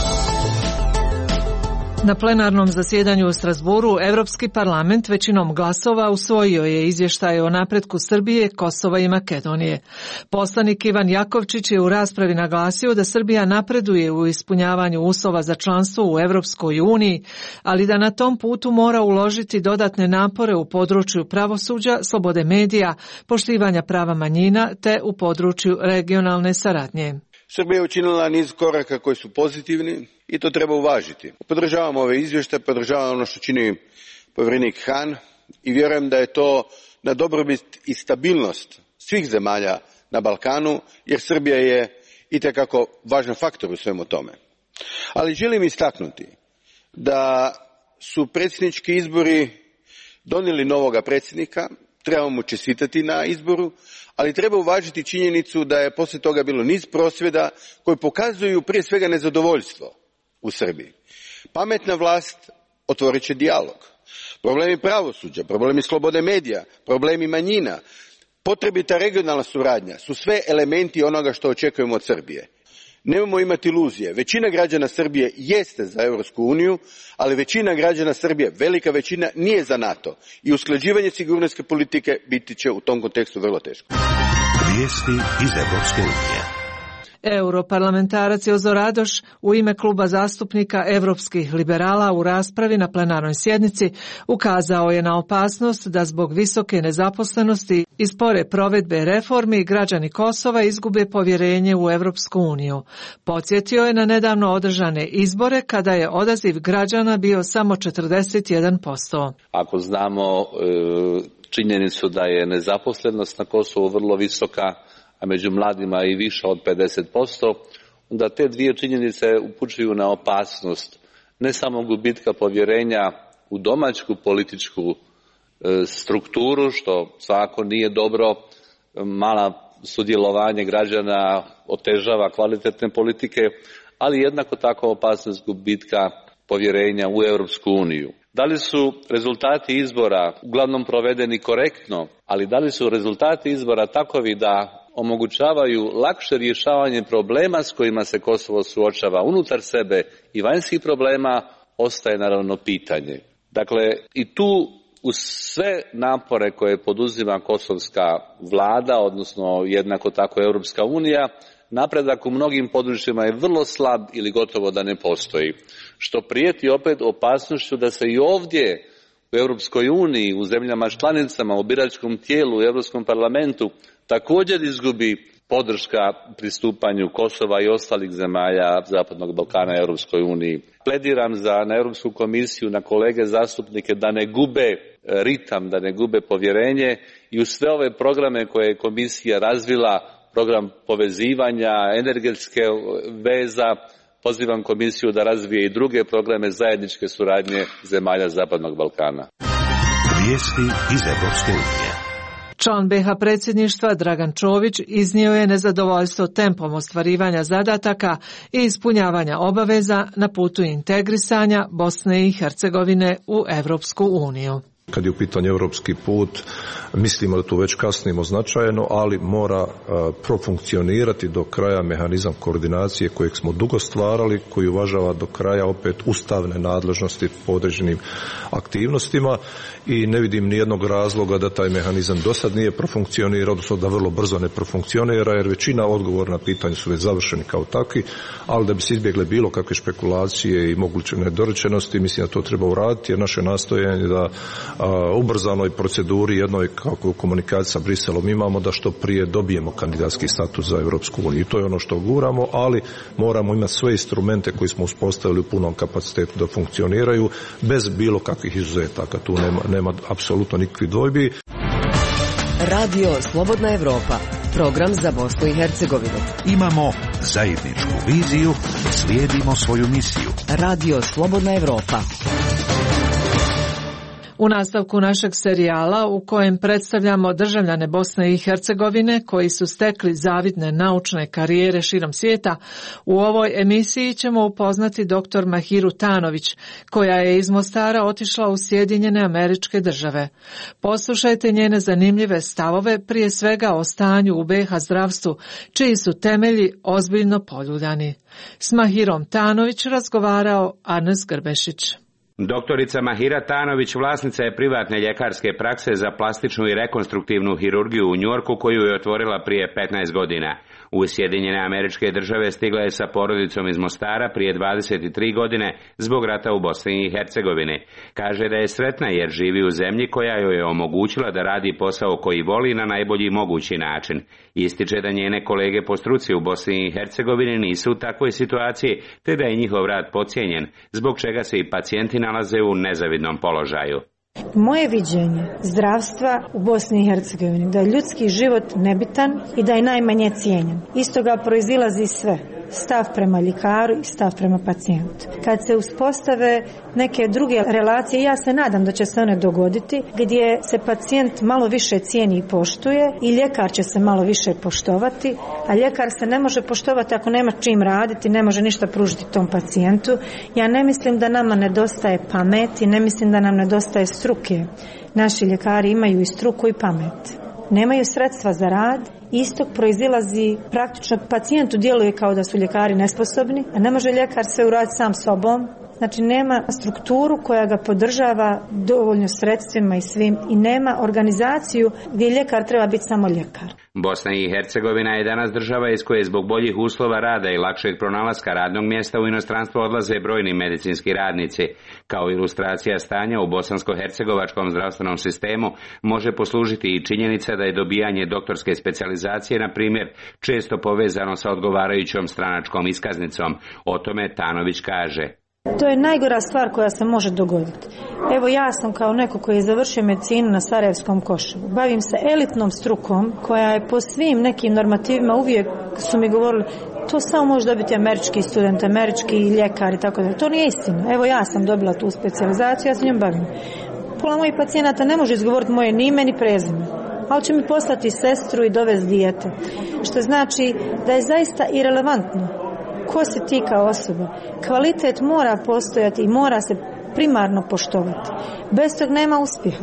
Na plenarnom zasjedanju u Strasburu Europski parlament većinom glasova usvojio je izvještaj o napretku Srbije, Kosova i Makedonije. Poslanik Ivan Jakovčić je u raspravi naglasio da Srbija napreduje u ispunjavanju uslova za članstvo u Europskoj uniji, ali da na tom putu mora uložiti dodatne napore u području pravosuđa, slobode medija, poštivanja prava manjina te u području regionalne saradnje. Srbija je učinila niz koraka koji su pozitivni i to treba uvažiti. Podržavam ove izvještaje, podržavam ono što čini povjerenik Hahn i vjerujem da je to na dobrobit i stabilnost svih zemalja na Balkanu, jer Srbija je itekako važan faktor u svemu tome. Ali želim istaknuti da su predsjednički izbori donijeli novoga predsjednika, trebamo mu čestitati na izboru, ali treba uvažiti činjenicu da je poslije toga bilo niz prosvjeda koji pokazuju prije svega nezadovoljstvo u Srbiji. Pametna vlast otvorit će dijalog. Problemi pravosuđa, problemi slobode medija, problemi manjina, potrebita regionalna suradnja su sve elementi onoga što očekujemo od Srbije. Nemojmo imati iluzije. Većina građana Srbije jeste za Europsku uniju, ali većina građana Srbije, velika većina, nije za NATO i usklađivanje sigurnosne politike biti će u tom kontekstu vrlo teško. Vijesti iz Europske unije. Europarlamentarac Jozo Radoš u ime kluba zastupnika Evropskih liberala u raspravi na plenarnoj sjednici ukazao je na opasnost da zbog visoke nezaposlenosti i spore provedbe reformi građani Kosova izgube povjerenje u Evropsku uniju. Podsjetio je na nedavno održane izbore kada je odaziv građana bio samo 41%. Ako znamo činjenicu da je nezaposlenost na Kosovu vrlo visoka, a među mladima i više od 50%, onda te dvije činjenice upućuju na opasnost ne samo gubitka povjerenja u domaću političku strukturu, što svakako nije dobro, mala sudjelovanje građana otežava kvalitetne politike, ali jednako tako opasnost gubitka povjerenja u Europsku uniju. Da li su rezultati izbora uglavnom provedeni korektno, ali da li su rezultati izbora takovi da omogućavaju lakše rješavanje problema s kojima se Kosovo suočava unutar sebe i vanjskih problema, ostaje naravno pitanje. Dakle, i tu uz sve napore koje poduzima kosovska vlada, odnosno jednako tako Europska unija, napredak u mnogim područjima je vrlo slab ili gotovo da ne postoji, što prijeti opet opasnošću da se i ovdje u Europskoj uniji, u zemljama članicama, u biračkom tijelu, u Europskom parlamentu također izgubi podrška pristupanju Kosova i ostalih zemalja Zapadnog Balkana Europskoj uniji. Plediram na Europsku komisiju, na kolege zastupnike da ne gube ritam, da ne gube povjerenje i u sve ove programe koje je komisija razvila, program povezivanja, energetske veza, pozivam komisiju da razvije i druge programe zajedničke suradnje zemalja Zapadnog Balkana. Vijesti iz Evropske unije. Član BiH predsjedništva Dragan Čović iznio je nezadovoljstvo tempom ostvarivanja zadataka i ispunjavanja obaveza na putu integrisanja Bosne i Hercegovine u Evropsku uniju. Kad je u pitanju europski put, mislimo da tu već kasnimo značajno, ali mora profunkcionirati do kraja mehanizam koordinacije kojeg smo dugo stvarali, koji uvažava do kraja opet ustavne nadležnosti po određenim aktivnostima i ne vidim nijednog razloga da taj mehanizam do sad nije profunkcionirao, odnosno da vrlo brzo ne profunkcionira, jer većina odgovora na pitanje su već završeni kao takvi, ali da bi se izbjegle bilo kakve špekulacije i moguće nedorečenosti, mislim da to treba uraditi, jer naše nastojanje da ubrzanoj proceduri jednoj kako komunikaciji sa Briselom imamo da što prije dobijemo kandidatski status za Europsku uniju. I to je ono što guramo, ali moramo imati sve instrumente koji smo uspostavili u punom kapacitetu da funkcioniraju bez bilo kakvih izuzetaka. Tu nema apsolutno nikakvih dvojbi. Radio Slobodna Evropa, program za Bosnu i Hercegovinu. Imamo zajedničku viziju, slijedimo svoju misiju. Radio Slobodna Evropa. U nastavku našeg serijala u kojem predstavljamo državljane Bosne i Hercegovine koji su stekli zavidne naučne karijere širom svijeta, u ovoj emisiji ćemo upoznati dr. Mahiru Tanović, koja je iz Mostara otišla u Sjedinjene Američke Države. Poslušajte njene zanimljive stavove, prije svega o stanju u BiH zdravstvu, čiji su temelji ozbiljno poljuljani. S Mahirom Tanović razgovarao Arnes Grbešić. Doktorica Mahira Tanović vlasnica je privatne ljekarske prakse za plastičnu i rekonstruktivnu hirurgiju u Njujorku koju je otvorila prije 15 godina. U Sjedinjene Američke Države stigla je sa porodicom iz Mostara prije 23 godine zbog rata u Bosni i Hercegovini. Kaže da je sretna jer živi u zemlji koja joj je omogućila da radi posao koji voli na najbolji mogući način. Ističe da njene kolege po struci u Bosni i Hercegovini nisu u takvoj situaciji, te da je njihov rad podcijenjen, zbog čega se i pacijenti nalaze u nezavidnom položaju. Moje viđenje zdravstva u Bosni i Hercegovini da je ljudski život nebitan i da je najmanje cijenjen. Iz toga proizilazi sve. Stav prema ljekaru i stav prema pacijentu. Kad se uspostave neke druge relacije, ja se nadam da će se one dogoditi, gdje se pacijent malo više cijeni i poštuje i ljekar će se malo više poštovati, a ljekar se ne može poštovati ako nema čim raditi, ne može ništa pružiti tom pacijentu. Ja ne mislim da nama nedostaje pameti, ne mislim da nam nedostaje struke. Naši ljekari imaju i struku i pamet. Nemaju sredstva za rad, istog proizilazi praktično pacijentu djeluje kao da su ljekari nesposobni, a ne može ljekar sve uraditi sam sobom. Znači nema strukturu koja ga podržava dovoljno sredstvima i svim i nema organizaciju gdje ljekar treba biti samo ljekar. Bosna i Hercegovina je danas država iz koje zbog boljih uslova rada i lakšeg pronalaska radnog mjesta u inostranstvo odlaze brojni medicinski radnici. Kao ilustracija stanja u bosansko-hercegovačkom zdravstvenom sistemu može poslužiti i činjenica da je dobijanje doktorske specijalizacije, na primjer, često povezano sa odgovarajućom stranačkom iskaznicom. O tome Tanović kaže. To je najgora stvar koja se može dogoditi. Evo ja sam kao neko koji je završio medicinu na Sarajevskom Koševu. Bavim se elitnom strukom koja je po svim nekim normativima, uvijek su mi govorili to samo može dobiti američki student, američki ljekar i tako da. To nije istina. Evo ja sam dobila tu specijalizaciju, ja se njom bavim. Pola mojih pacijenata ne može izgovoriti moje ni ime ni prezime, ali će mi poslati sestru i dovesti dijete. Što znači da je zaista irelevantno ko si ti kao osoba. Kvalitet mora postojati i mora se primarno poštovati. Bez tog nema uspjeha.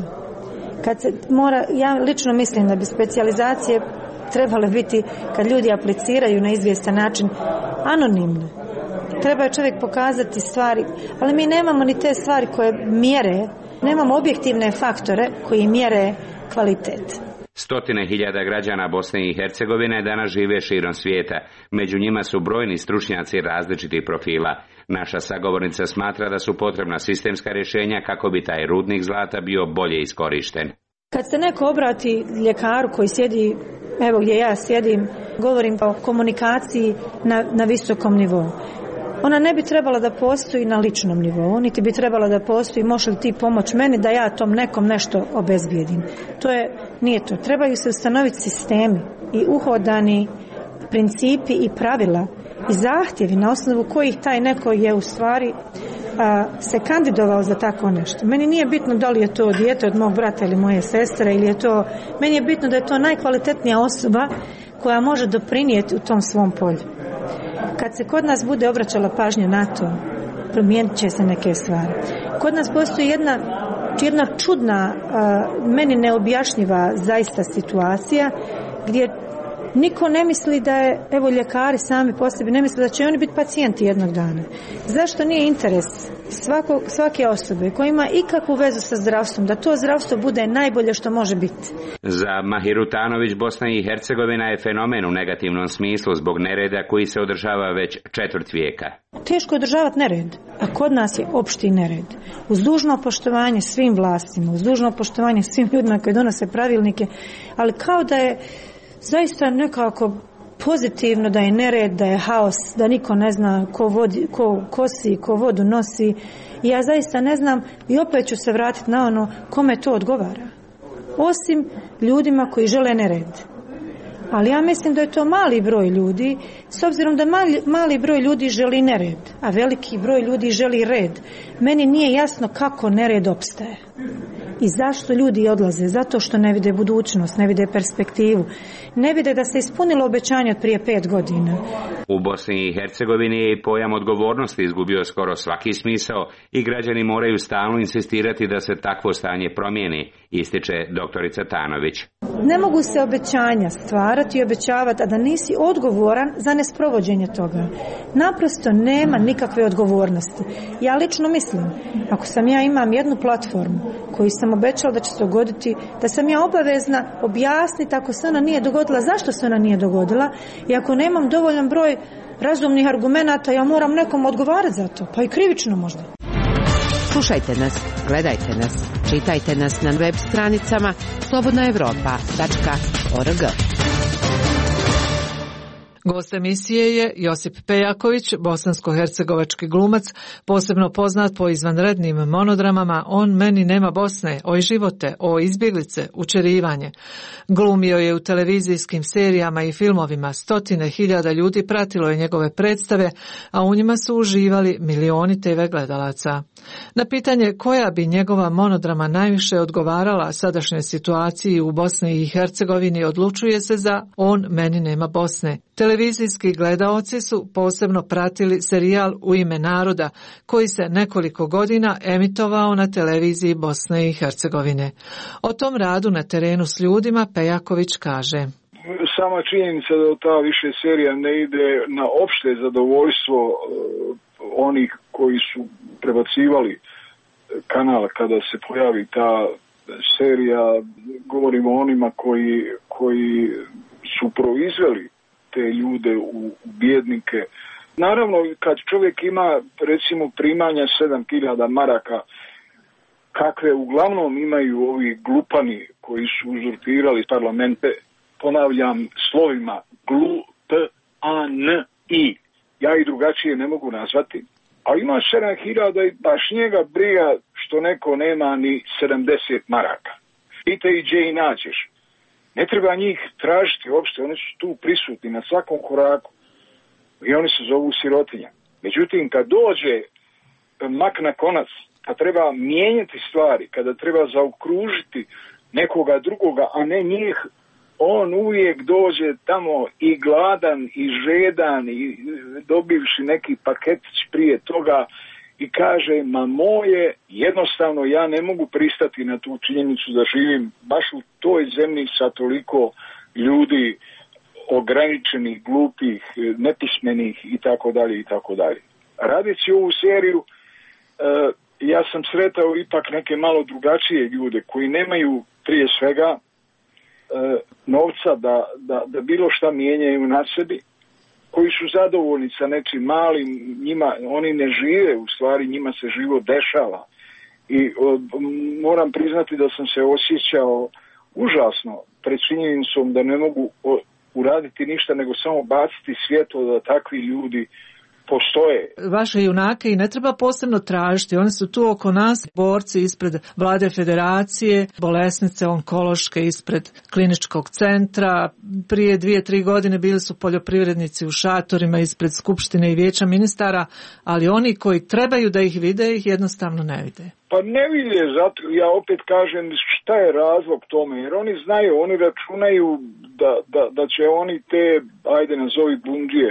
Ja lično mislim da bi specijalizacije trebale biti, kad ljudi apliciraju na izvjestan način, anonimne. Treba je čovjek pokazati stvari, ali mi nemamo ni te stvari koje mjere, nemamo objektivne faktore koji mjere kvalitet. Stotine hiljada građana Bosne i Hercegovine danas žive širom svijeta. Među njima su brojni stručnjaci različitih profila. Naša sagovornica smatra da su potrebna sistemska rješenja kako bi taj rudnik zlata bio bolje iskorišten. Kad se neko obrati ljekaru koji sjedi, evo gdje ja sjedim, govorim o komunikaciji na visokom nivou. Ona ne bi trebala da postoji na ličnom nivou, niti bi trebala da postoji može li ti pomoć meni da ja tom nekom nešto obezbijedim. Nije to. Trebaju se ustanoviti sistemi i uhodani principi i pravila i zahtjevi na osnovu kojih taj neko je u stvari se kandidovao za tako nešto. Meni nije bitno da li je to dijete od mog brata ili moje sestre ili je to, meni je bitno da je to najkvalitetnija osoba koja može doprinijeti u tom svom polju. Kad se kod nas bude obraćala pažnja na to, promijenit će se neke stvari. Kod nas postoji jedna čudna, meni neobjašnjiva zaista situacija gdje niko ne misli da je, evo ljekari sami po sebi ne misle da će oni biti pacijenti jednog dana. Zašto nije interes svake osobe koja ima ikakvu vezu sa zdravstvom, da to zdravstvo bude najbolje što može biti? Za Mahiru Tanović, Bosna i Hercegovina je fenomen u negativnom smislu zbog nereda koji se održava već četvrt vijeka. Teško je održavati nered, a kod nas je opšti nered. Uz dužno poštovanje svim vlastima, uz dužno poštovanje svim ljudima koji donose pravilnike, ali kao da je zaista nekako pozitivno da je nered, da je haos, da niko ne zna ko kosi, ko vodu nosi. I ja zaista ne znam i opet ću se vratiti na ono kome to odgovara. Osim ljudima koji žele nered. Ali ja mislim da je to mali broj ljudi, s obzirom da mali broj ljudi želi nered, a veliki broj ljudi želi red. Meni nije jasno kako nered opstaje. I zašto ljudi odlaze? Zato što ne vide budućnost, ne vide perspektivu, ne vide da se ispunilo obećanje od prije 5 godina. U Bosni i Hercegovini je i pojam odgovornosti izgubio skoro svaki smisao i građani moraju stalno insistirati da se takvo stanje promijeni, ističe doktorica Tanović. Ne mogu se obećanja stvarati i obećavati, a da nisi odgovoran za nesprovođenje toga. Naprosto nema nikakve odgovornosti. Ja lično mislim, ako ja imam jednu platformu koju sam obećala da će se dogoditi, da sam ja obavezna objasniti ako se ona nije dogodila, zašto se ona nije dogodila, i ako nemam dovoljan broj razumnih argumenata, ja moram nekom odgovarati za to, pa i krivično možda. Slušajte nas, gledajte nas, čitajte nas na web stranicama slobodnaevropa.org. Gost emisije je Josip Pejaković, bosansko-hercegovački glumac, posebno poznat po izvanrednim monodramama On meni nema Bosne, Oj živote, O izbjeglice, Učerivanje. Glumio je u televizijskim serijama i filmovima, stotine hiljada ljudi pratilo je njegove predstave, a u njima su uživali milioni TV gledalaca. Na pitanje koja bi njegova monodrama najviše odgovarala sadašnjoj situaciji u Bosni i Hercegovini, odlučuje se za On meni nema Bosne. Televizijski gledaoci su posebno pratili serijal U ime naroda, koji se nekoliko godina emitovao na televiziji Bosne i Hercegovine. O tom radu na terenu s ljudima Pejaković kaže: Sama činjenica da ta više serija ne ide na opšte zadovoljstvo onih koji su prebacivali kanal kada se pojavi ta serija, govorimo o onima koji su proizveli te ljude u bijednike. Naravno, kad čovjek ima recimo primanja 7.000 maraka, kakve uglavnom imaju ovi glupani koji su uzurpirali parlamente, ponavljam slovima glu, p, a, n, i. Ja ih drugačije ne mogu nazvati, a ima 7.000 i baš njega briga što neko nema ni 70 maraka. Pita i gdje i nađeš. Ne treba njih tražiti uopšte, oni su tu prisutni na svakom koraku i oni se zovu sirotinja. Međutim, kad dođe mak na konac, kad treba mijenjati stvari, kada treba zaokružiti nekoga drugoga, a ne njih, on uvijek dođe tamo i gladan i žedan i dobivši neki paketić prije toga i kaže, ma moje, jednostavno ja ne mogu pristati na tu činjenicu da živim baš u toj zemlji sa toliko ljudi ograničenih, glupih, nepismenih i tako dalje i tako dalje. Radeći ovu seriju, ja sam sretao ipak neke malo drugačije ljude koji nemaju prije svega novca da bilo šta mijenjaju na sebi, koji su zadovoljni sa nečim malim, njima, oni ne žive, u stvari njima se život dešava. I moram priznati da sam se osjećao užasno pred činjenicom da ne mogu uraditi ništa nego samo baciti svjetlo da takvi ljudi postoje. Vaše junake i ne treba posebno tražiti, oni su tu oko nas, borci ispred Vlade Federacije, bolesnice onkološke ispred kliničkog centra, prije 2-3 godine bili su poljoprivrednici u šatorima ispred Skupštine i Vijeća ministara, ali oni koji trebaju da ih vide, ih jednostavno ne vide. Pa ne vide, zato ja opet kažem šta je razlog tome, jer oni znaju, oni računaju da će oni te, ajde nazovi bundije,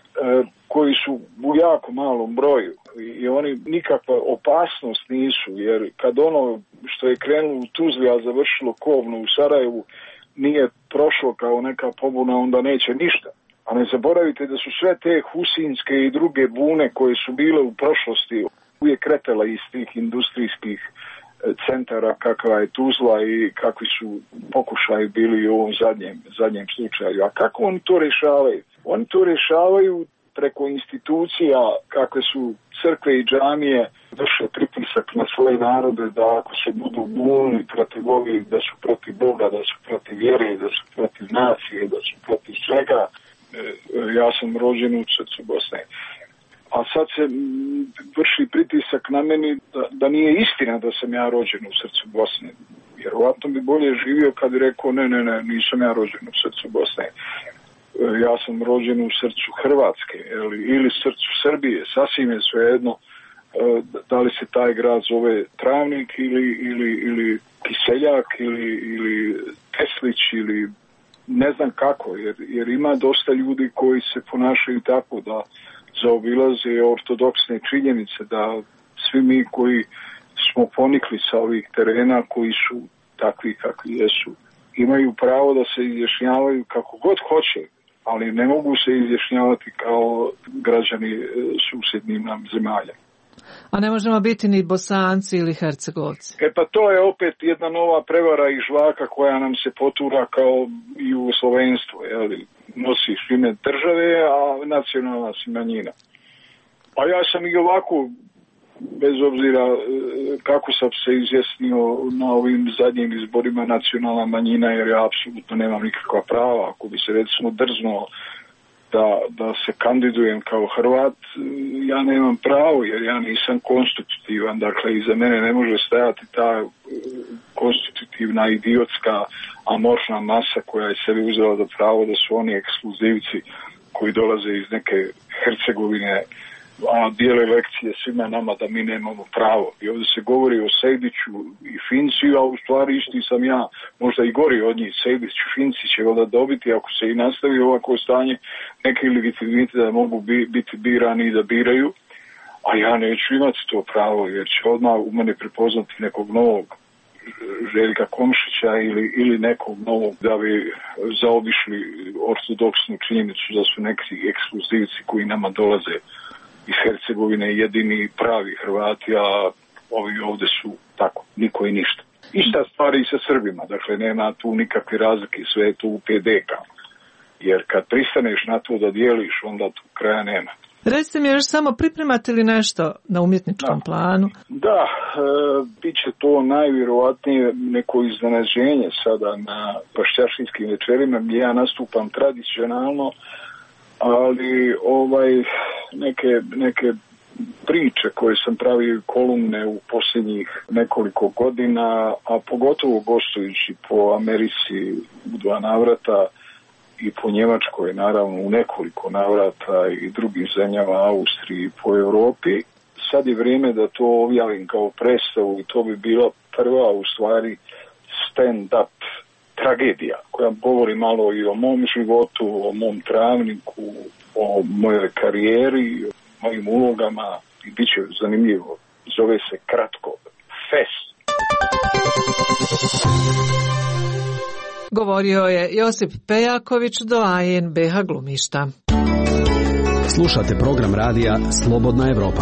koji su u jako malom broju i oni nikakva opasnost nisu, jer kad ono što je krenulo u Tuzli, a završilo kobno u Sarajevu, nije prošlo kao neka pobuna, onda neće ništa. A ne zaboravite da su sve te husinske i druge bune koje su bile u prošlosti uvijek kretala iz tih industrijskih centara kakva je Tuzla i kakvi su pokušaji bili u ovom zadnjem slučaju. A kako oni to rješavaju? Oni to rješavaju preko institucija kakve su crkve i džamije, vrše pritisak na svoje narode da ako se budu bunili protiv ovih, da su protiv Boga, da su protiv vjere, da su protiv nacije, da su protiv svega. Ja sam rođen u srcu Bosne. A sad se vrši pritisak na meni da nije istina da sam ja rođen u srcu Bosne. Vjerovatno bi bolje živio kad bi rekao ne, nisam ja rođen u srcu Bosne. Ja sam rođen u srcu Hrvatske ili srcu Srbije, sasvim je svejedno da li se taj grad zove Travnik ili Kiseljak ili Teslić ili ne znam kako, jer ima dosta ljudi koji se ponašaju tako da zaobilaze ortodoksne činjenice, da svi mi koji smo ponikli sa ovih terena koji su takvi kakvi jesu, imaju pravo da se izjašnjavaju kako god hoće, ali ne mogu se izjašnjavati kao građani susjednih nam zemalja. A ne možemo biti ni Bosanci ili Hercegovci. Pa to je opet jedna nova prevara i žvaka koja nam se potura kao i u slovenstvu. Nosiš ime države, a nacionalna si manjina. A ja sam i ovako, bez obzira kako sam se izjasnio na ovim zadnjim izborima, nacionalna manjina, jer ja apsolutno nemam nikakva prava. Ako bi se recimo drznuo da se kandidujem kao Hrvat, ja nemam pravo jer ja nisam konstitutivan, dakle iza mene ne može stajati ta konstitutivna idiotska amorfna masa koja je sebi uzela do pravo da su oni ekskluzivci koji dolaze iz neke Hercegovine, a dijele lekcije svima nama da mi nemamo pravo. I ovdje se govori o Sejdiću i Finci, a u stvari isti sam ja, možda i gori od njih. Sejdić i Finci će onda dobiti, ako se i nastavi ovako stanje, neke legitimitet da mogu biti birani i da biraju, a ja neću imati to pravo, jer će odmah u mene prepoznati nekog novog Željka Komšića ili nekog novog da bi zaobišli ortodoksnu činjenicu da su neki ekskluzivci koji nama dolaze iz Hercegovine jedini pravi Hrvati, a ovi ovdje su tako, niko i ništa. Ista stvar i sa Srbima, dakle nema tu nikakve razlike, sve je tu u PDK. Jer kad pristaneš na to da dijeliš, onda tu kraja nema. Recite mi još samo, pripremate li nešto na umjetničkom planu? Da, bit će to najvjerovatnije neko iznenađenje sada na Bašćašinskim večerima gdje ja nastupam tradicionalno, ali neke priče koje sam pravio kolumne u posljednjih nekoliko godina, a pogotovo gostujući po Americi u 2 navrata i po Njemačkoj, naravno u nekoliko navrata i drugim zemljama, Austriji i po Europi. Sad je vrijeme da to objavim kao predstavu i to bi bila prva u stvari stand-up tragedija koja govori malo i o mom životu, o mom travniku, o mojoj karijeri, o mojim ulogama i bit će zanimljivo. Zove se kratko Fes. Govorio je Josip Pejaković, doajen BH glumišta. Slušate program radija Slobodna Evropa.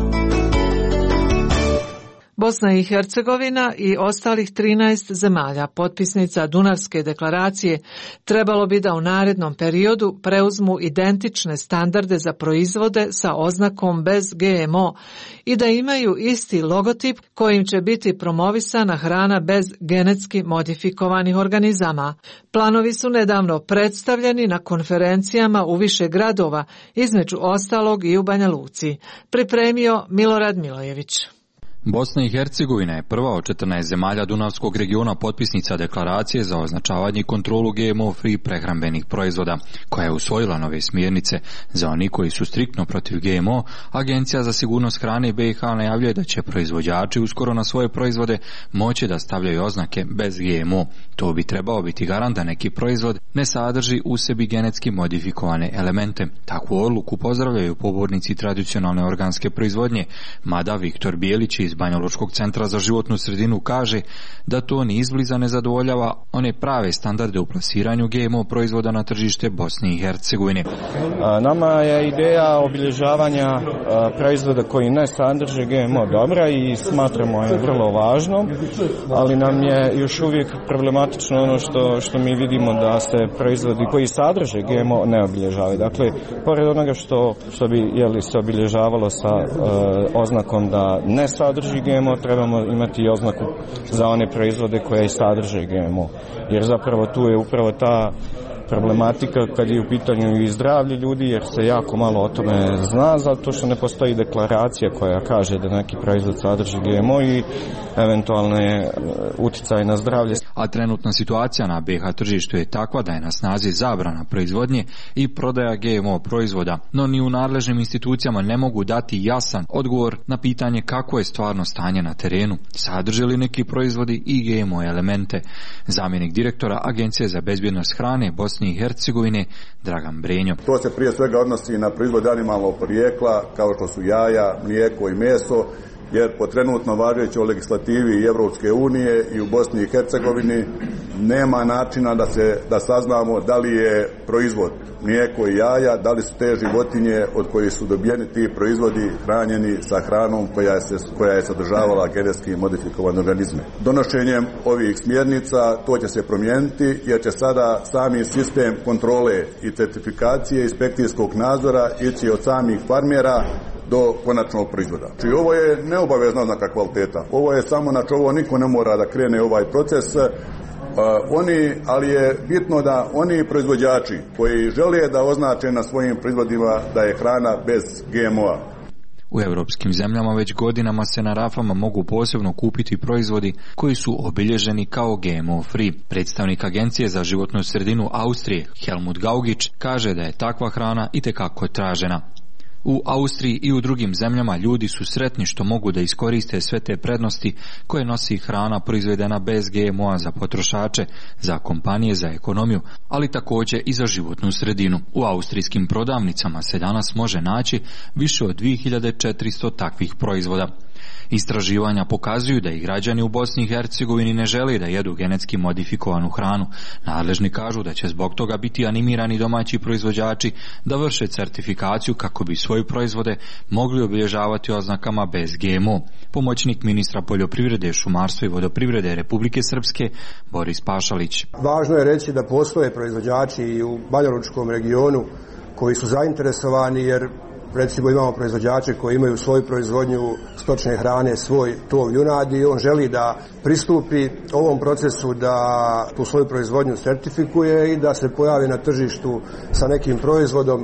Bosna i Hercegovina i ostalih 13 zemalja potpisnica Dunavske deklaracije trebalo bi da u narednom periodu preuzmu identične standarde za proizvode sa oznakom bez GMO i da imaju isti logotip kojim će biti promovisana hrana bez genetski modifikovanih organizama. Planovi su nedavno predstavljeni na konferencijama u više gradova, između ostalog i u Banja Luci. Pripremio Milorad Milojević. Bosna i Hercegovina je prva od 14 zemalja Dunavskog regiona potpisnica deklaracije za označavanje i kontrolu GMO-free prehrambenih proizvoda, koja je usvojila nove smjernice. Za oni koji su striktno protiv GMO, Agencija za sigurnost hrane BiH najavljuje da će proizvođači uskoro na svoje proizvode moći da stavljaju oznake bez GMO. To bi trebao biti garant da neki proizvod ne sadrži u sebi genetski modifikovane elemente. Takvu odluku pozdravljaju pobornici tradicionalne organske proizvodnje, mada Viktor Bijelić iz Banjalučkog centra za životnu sredinu kaže da to ni izbliza ne zadovoljava one prave standarde u plasiranju GMO proizvoda na tržište Bosne i Hercegovine. Nama je ideja obilježavanja proizvoda koji ne sadrže GMO dobra i smatramo je vrlo važno, ali nam je još uvijek problematično ono što mi vidimo da se proizvodi koji sadrže GMO ne obilježavaju. Dakle, pored onoga što bi se obilježavalo sa oznakom da ne sadrži GMO, trebamo imati i oznaku za one proizvode koje sadrže GMO. Jer zapravo tu je upravo ta problematika kad je u pitanju i zdravlje ljudi, jer se jako malo o tome zna, zato što ne postoji deklaracija koja kaže da neki proizvod sadrži GMO i eventualne uticaje na zdravlje. A trenutna situacija na BiH tržištu je takva da je na snazi zabrana proizvodnje i prodaja GMO proizvoda, no ni u nadležnim institucijama ne mogu dati jasan odgovor na pitanje kako je stvarno stanje na terenu, sadrže li neki proizvodi i GMO elemente. Zamjenik direktora Agencije za bezbjednost hrane Bosne i Hercegovine Dragan Brenjo. To se prije svega odnosi na proizvode animalnog porijekla, kao što su jaja, mlijeko i meso, jer po trenutno važećoj legislativi i Evropske unije i u Bosni i Hercegovini nema načina da saznamo da li je proizvod mlijeko i jaja, da li su te životinje od kojih su dobijeni ti proizvodi hranjeni sa hranom koja je sadržavala genetski modifikovane organizme. Donošenjem ovih smjernica to će se promijeniti jer će sada sami sistem kontrole i certifikacije inspekcijskog nadzora ići od samih farmera do konačnog proizvoda. Znači ovo je neobavezna oznaka kvaliteta. Ovo je samo, znači ovo niko ne mora da krene ovaj proces. Ali je bitno da oni proizvođači koji žele da označe na svojim proizvodima da je hrana bez GMO-a. U europskim zemljama već godinama se na rafama mogu posebno kupiti proizvodi koji su obilježeni kao GMO free. Predstavnik Agencije za životnu sredinu Austrije Helmut Gaugić kaže da je takva hrana itekako tražena. U Austriji i u drugim zemljama ljudi su sretni što mogu da iskoriste sve te prednosti koje nosi hrana proizvedena bez GMO-a za potrošače, za kompanije, za ekonomiju, ali također i za životnu sredinu. U austrijskim prodavnicama se danas može naći više od 2400 takvih proizvoda. Istraživanja pokazuju da i građani u Bosni i Hercegovini ne žele da jedu genetski modifikovanu hranu. Nadležni kažu da će zbog toga biti animirani domaći proizvođači da vrše certifikaciju kako bi svoje proizvode mogli obilježavati oznakama bez GMO. Pomoćnik ministra poljoprivrede, šumarstva i vodoprivrede Republike Srpske Boris Pašalić. Važno je reći da postoje proizvođači i u Banjalučkom regionu koji su zainteresovani, jer recimo imamo proizvođače koji imaju svoju proizvodnju stočne hrane, svoj tov junadi i on želi da pristupi ovom procesu da tu svoju proizvodnju certifikuje i da se pojavi na tržištu sa nekim proizvodom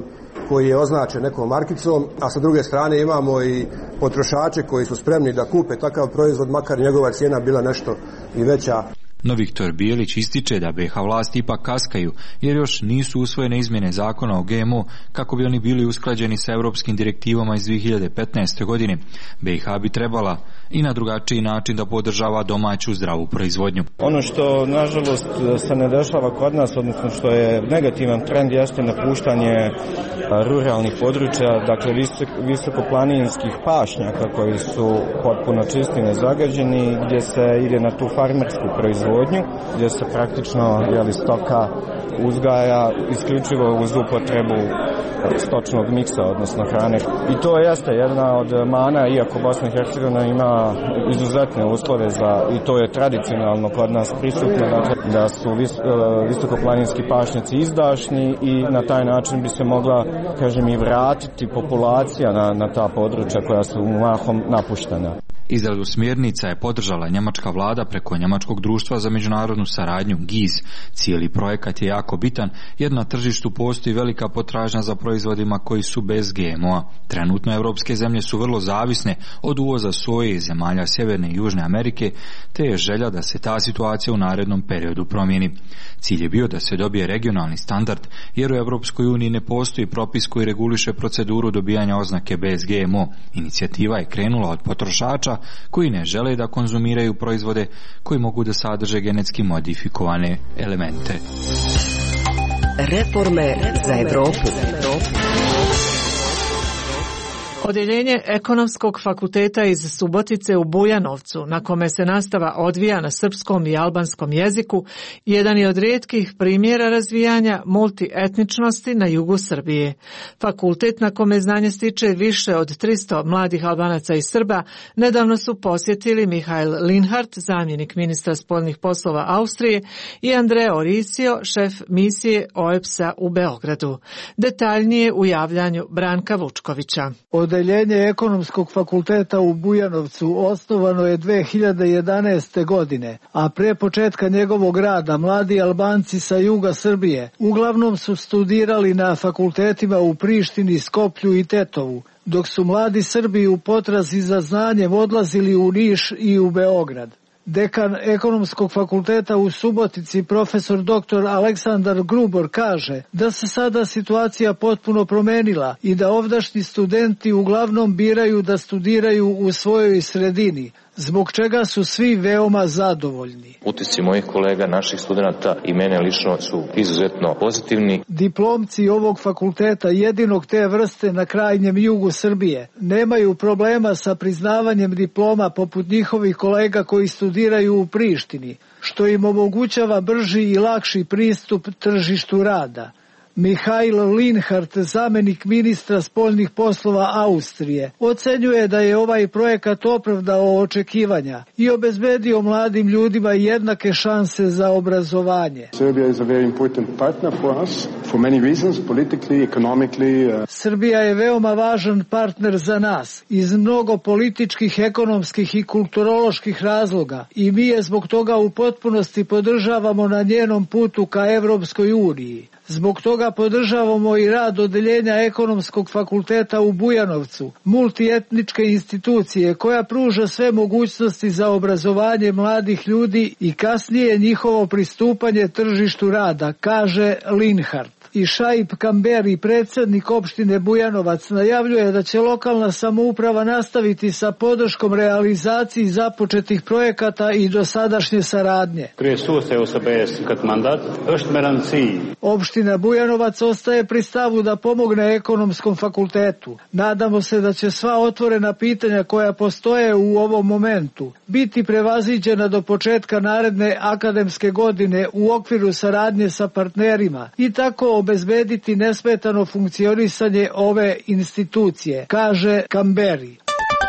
koji je označen nekom markicom, a sa druge strane imamo i potrošače koji su spremni da kupe takav proizvod, makar njegova cijena bila nešto i veća. No Viktor Bijelić ističe da BiH vlasti ipak kaskaju jer još nisu usvojene izmjene zakona o GMO kako bi oni bili usklađeni sa europskim direktivama iz 2015. godine. BiH bi trebala i na drugačiji način da podržava domaću zdravu proizvodnju. Ono što nažalost se ne dešava kod nas, odnosno što je negativan trend, jeste napuštanje ruralnih područja, dakle visokoplaninskih pašnjaka koji su potpuno čisti, nezagađeni, gdje se ide na tu farmersku proizvodnju, gdje se praktično stoka uzgaja isključivo uz upotrebu stočnog miksa, odnosno hrane. I to jeste jedna od mana, iako Bosna i Hercegovina ima izuzetne uslove i to je tradicionalno kod nas prisutno, dakle, da su visokoplaninski pašnjaci izdašni i na taj način bi se mogla, i vratiti populacija na ta područja koja su mahom napuštena. Izradu smjernica je podržala njemačka vlada preko Njemačkog društva za međunarodnu saradnju GIZ. Cijeli projekat je jako bitan jer na tržištu postoji velika potražnja za proizvodima koji su bez GMO-a. Trenutno evropske zemlje su vrlo zavisne od uvoza soje iz zemalja Sjeverne i Južne Amerike, te je želja da se ta situacija u narednom periodu promijeni. Cilj je bio da se dobije regionalni standard jer u Europskoj uniji ne postoji propis koji reguliše proceduru dobijanja oznake bez GMO. Inicijativa je krenula od potrošača koji ne žele da konzumiraju proizvode koji mogu da sadrže genetski modifikovane elemente. Reforme za Evropu. Odjeljenje Ekonomskog fakulteta iz Subotice u Bujanovcu, na kome se nastava odvija na srpskom i albanskom jeziku, jedan je od rijetkih primjera razvijanja multietničnosti na jugu Srbije. Fakultet, na kome znanje stiče više od 300 mladih Albanaca i Srba, nedavno su posjetili Mihail Linhart, zamjenik ministra spoljnih poslova Austrije, i Andrea Oricio, šef misije OEBS-a u Beogradu. Detaljnije u javljanju Branka Vučkovića. Odeljenje Ekonomskog fakulteta u Bujanovcu osnovano je 2011. godine, a pre početka njegovog rada mladi Albanci sa juga Srbije uglavnom su studirali na fakultetima u Prištini, Skoplju i Tetovu, dok su mladi Srbi u potrazi za znanjem odlazili u Niš i u Beograd. Dekan Ekonomskog fakulteta u Subotici, profesor dr. Aleksandar Grubor, kaže da se sada situacija potpuno promenila i da ovdašnji studenti uglavnom biraju da studiraju u svojoj sredini, zbog čega su svi veoma zadovoljni. Utisci mojih kolega, naših studenata i mene lično su izuzetno pozitivni. Diplomci ovog fakulteta, jedinog te vrste na krajnjem jugu Srbije, nemaju problema sa priznavanjem diploma poput njihovih kolega koji studiraju u Prištini, što im omogućava brži i lakši pristup tržištu rada. Mihail Linhart, zamjenik ministra spoljnih poslova Austrije, ocenjuje da je ovaj projekat opravdao očekivanja i obezbedio mladim ljudima jednake šanse za obrazovanje. Srbija je veoma važan partner za nas iz mnogo političkih, ekonomskih i kulturoloških razloga i mi je zbog toga u potpunosti podržavamo na njenom putu ka Evropskoj uniji. Zbog toga podržavamo i rad Odeljenja Ekonomskog fakulteta u Bujanovcu, multietničke institucije koja pruža sve mogućnosti za obrazovanje mladih ljudi i kasnije njihovo pristupanje tržištu rada, kaže Linhart. I Šaip Kamberi, predsjednik opštine Bujanovac, najavljuje da će lokalna samouprava nastaviti sa podrškom realizaciji započetih projekata i dosadašnje saradnje. Opština Bujanovac ostaje pri stavu da pomogne Ekonomskom fakultetu. Nadamo se da će sva otvorena pitanja koja postoje u ovom momentu biti prevaziđena do početka naredne akademske godine u okviru saradnje sa partnerima i tako obezbediti nesmetano funkcionisanje ove institucije, kaže Kamberi.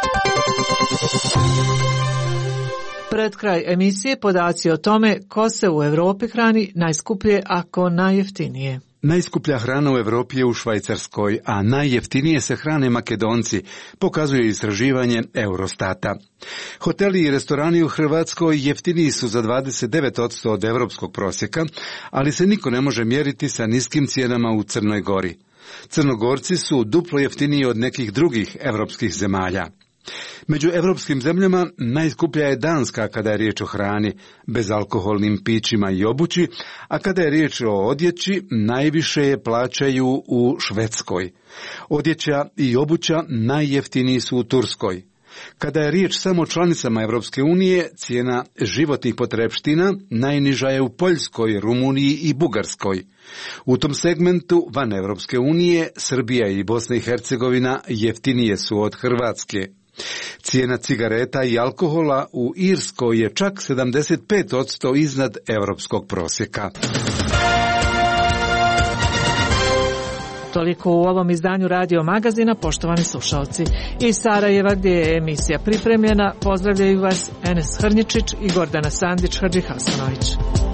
Pred kraj emisije podaci o tome ko se u Europi hrani najskuplje, ako najjeftinije. Najskuplja hrana u Europi je u Švajcarskoj, a najjeftinije se hrane Makedonci, pokazuje istraživanje Eurostata. Hoteli i restorani u Hrvatskoj jeftiniji su za 29% od europskog prosjeka, ali se niko ne može mjeriti sa niskim cijenama u Crnoj Gori. Crnogorci su duplo jeftiniji od nekih drugih evropskih zemalja. Među evropskim zemljama najskuplja je Danska kada je riječ o hrani, bezalkoholnim pićima i obući, a kada je riječ o odjeći, najviše je plaćaju u Švedskoj. Odjeća i obuća najjeftiniji su u Turskoj. Kada je riječ samo o članicama Evropske unije, cijena životnih potrepština najniža je u Poljskoj, Rumuniji i Bugarskoj. U tom segmentu van Evropske unije Srbija i Bosna i Hercegovina jeftinije su od Hrvatske. Cijena cigareta i alkohola u Irskoj je čak 75% iznad europskog prosjeka. Toliko u ovom izdanju Radio Magazina, poštovani slušalci. Iz Sarajeva, gdje je emisija pripremljena, pozdravljaju vas Enes Hrnjičić i Gordana Sandić Hadžihasanović.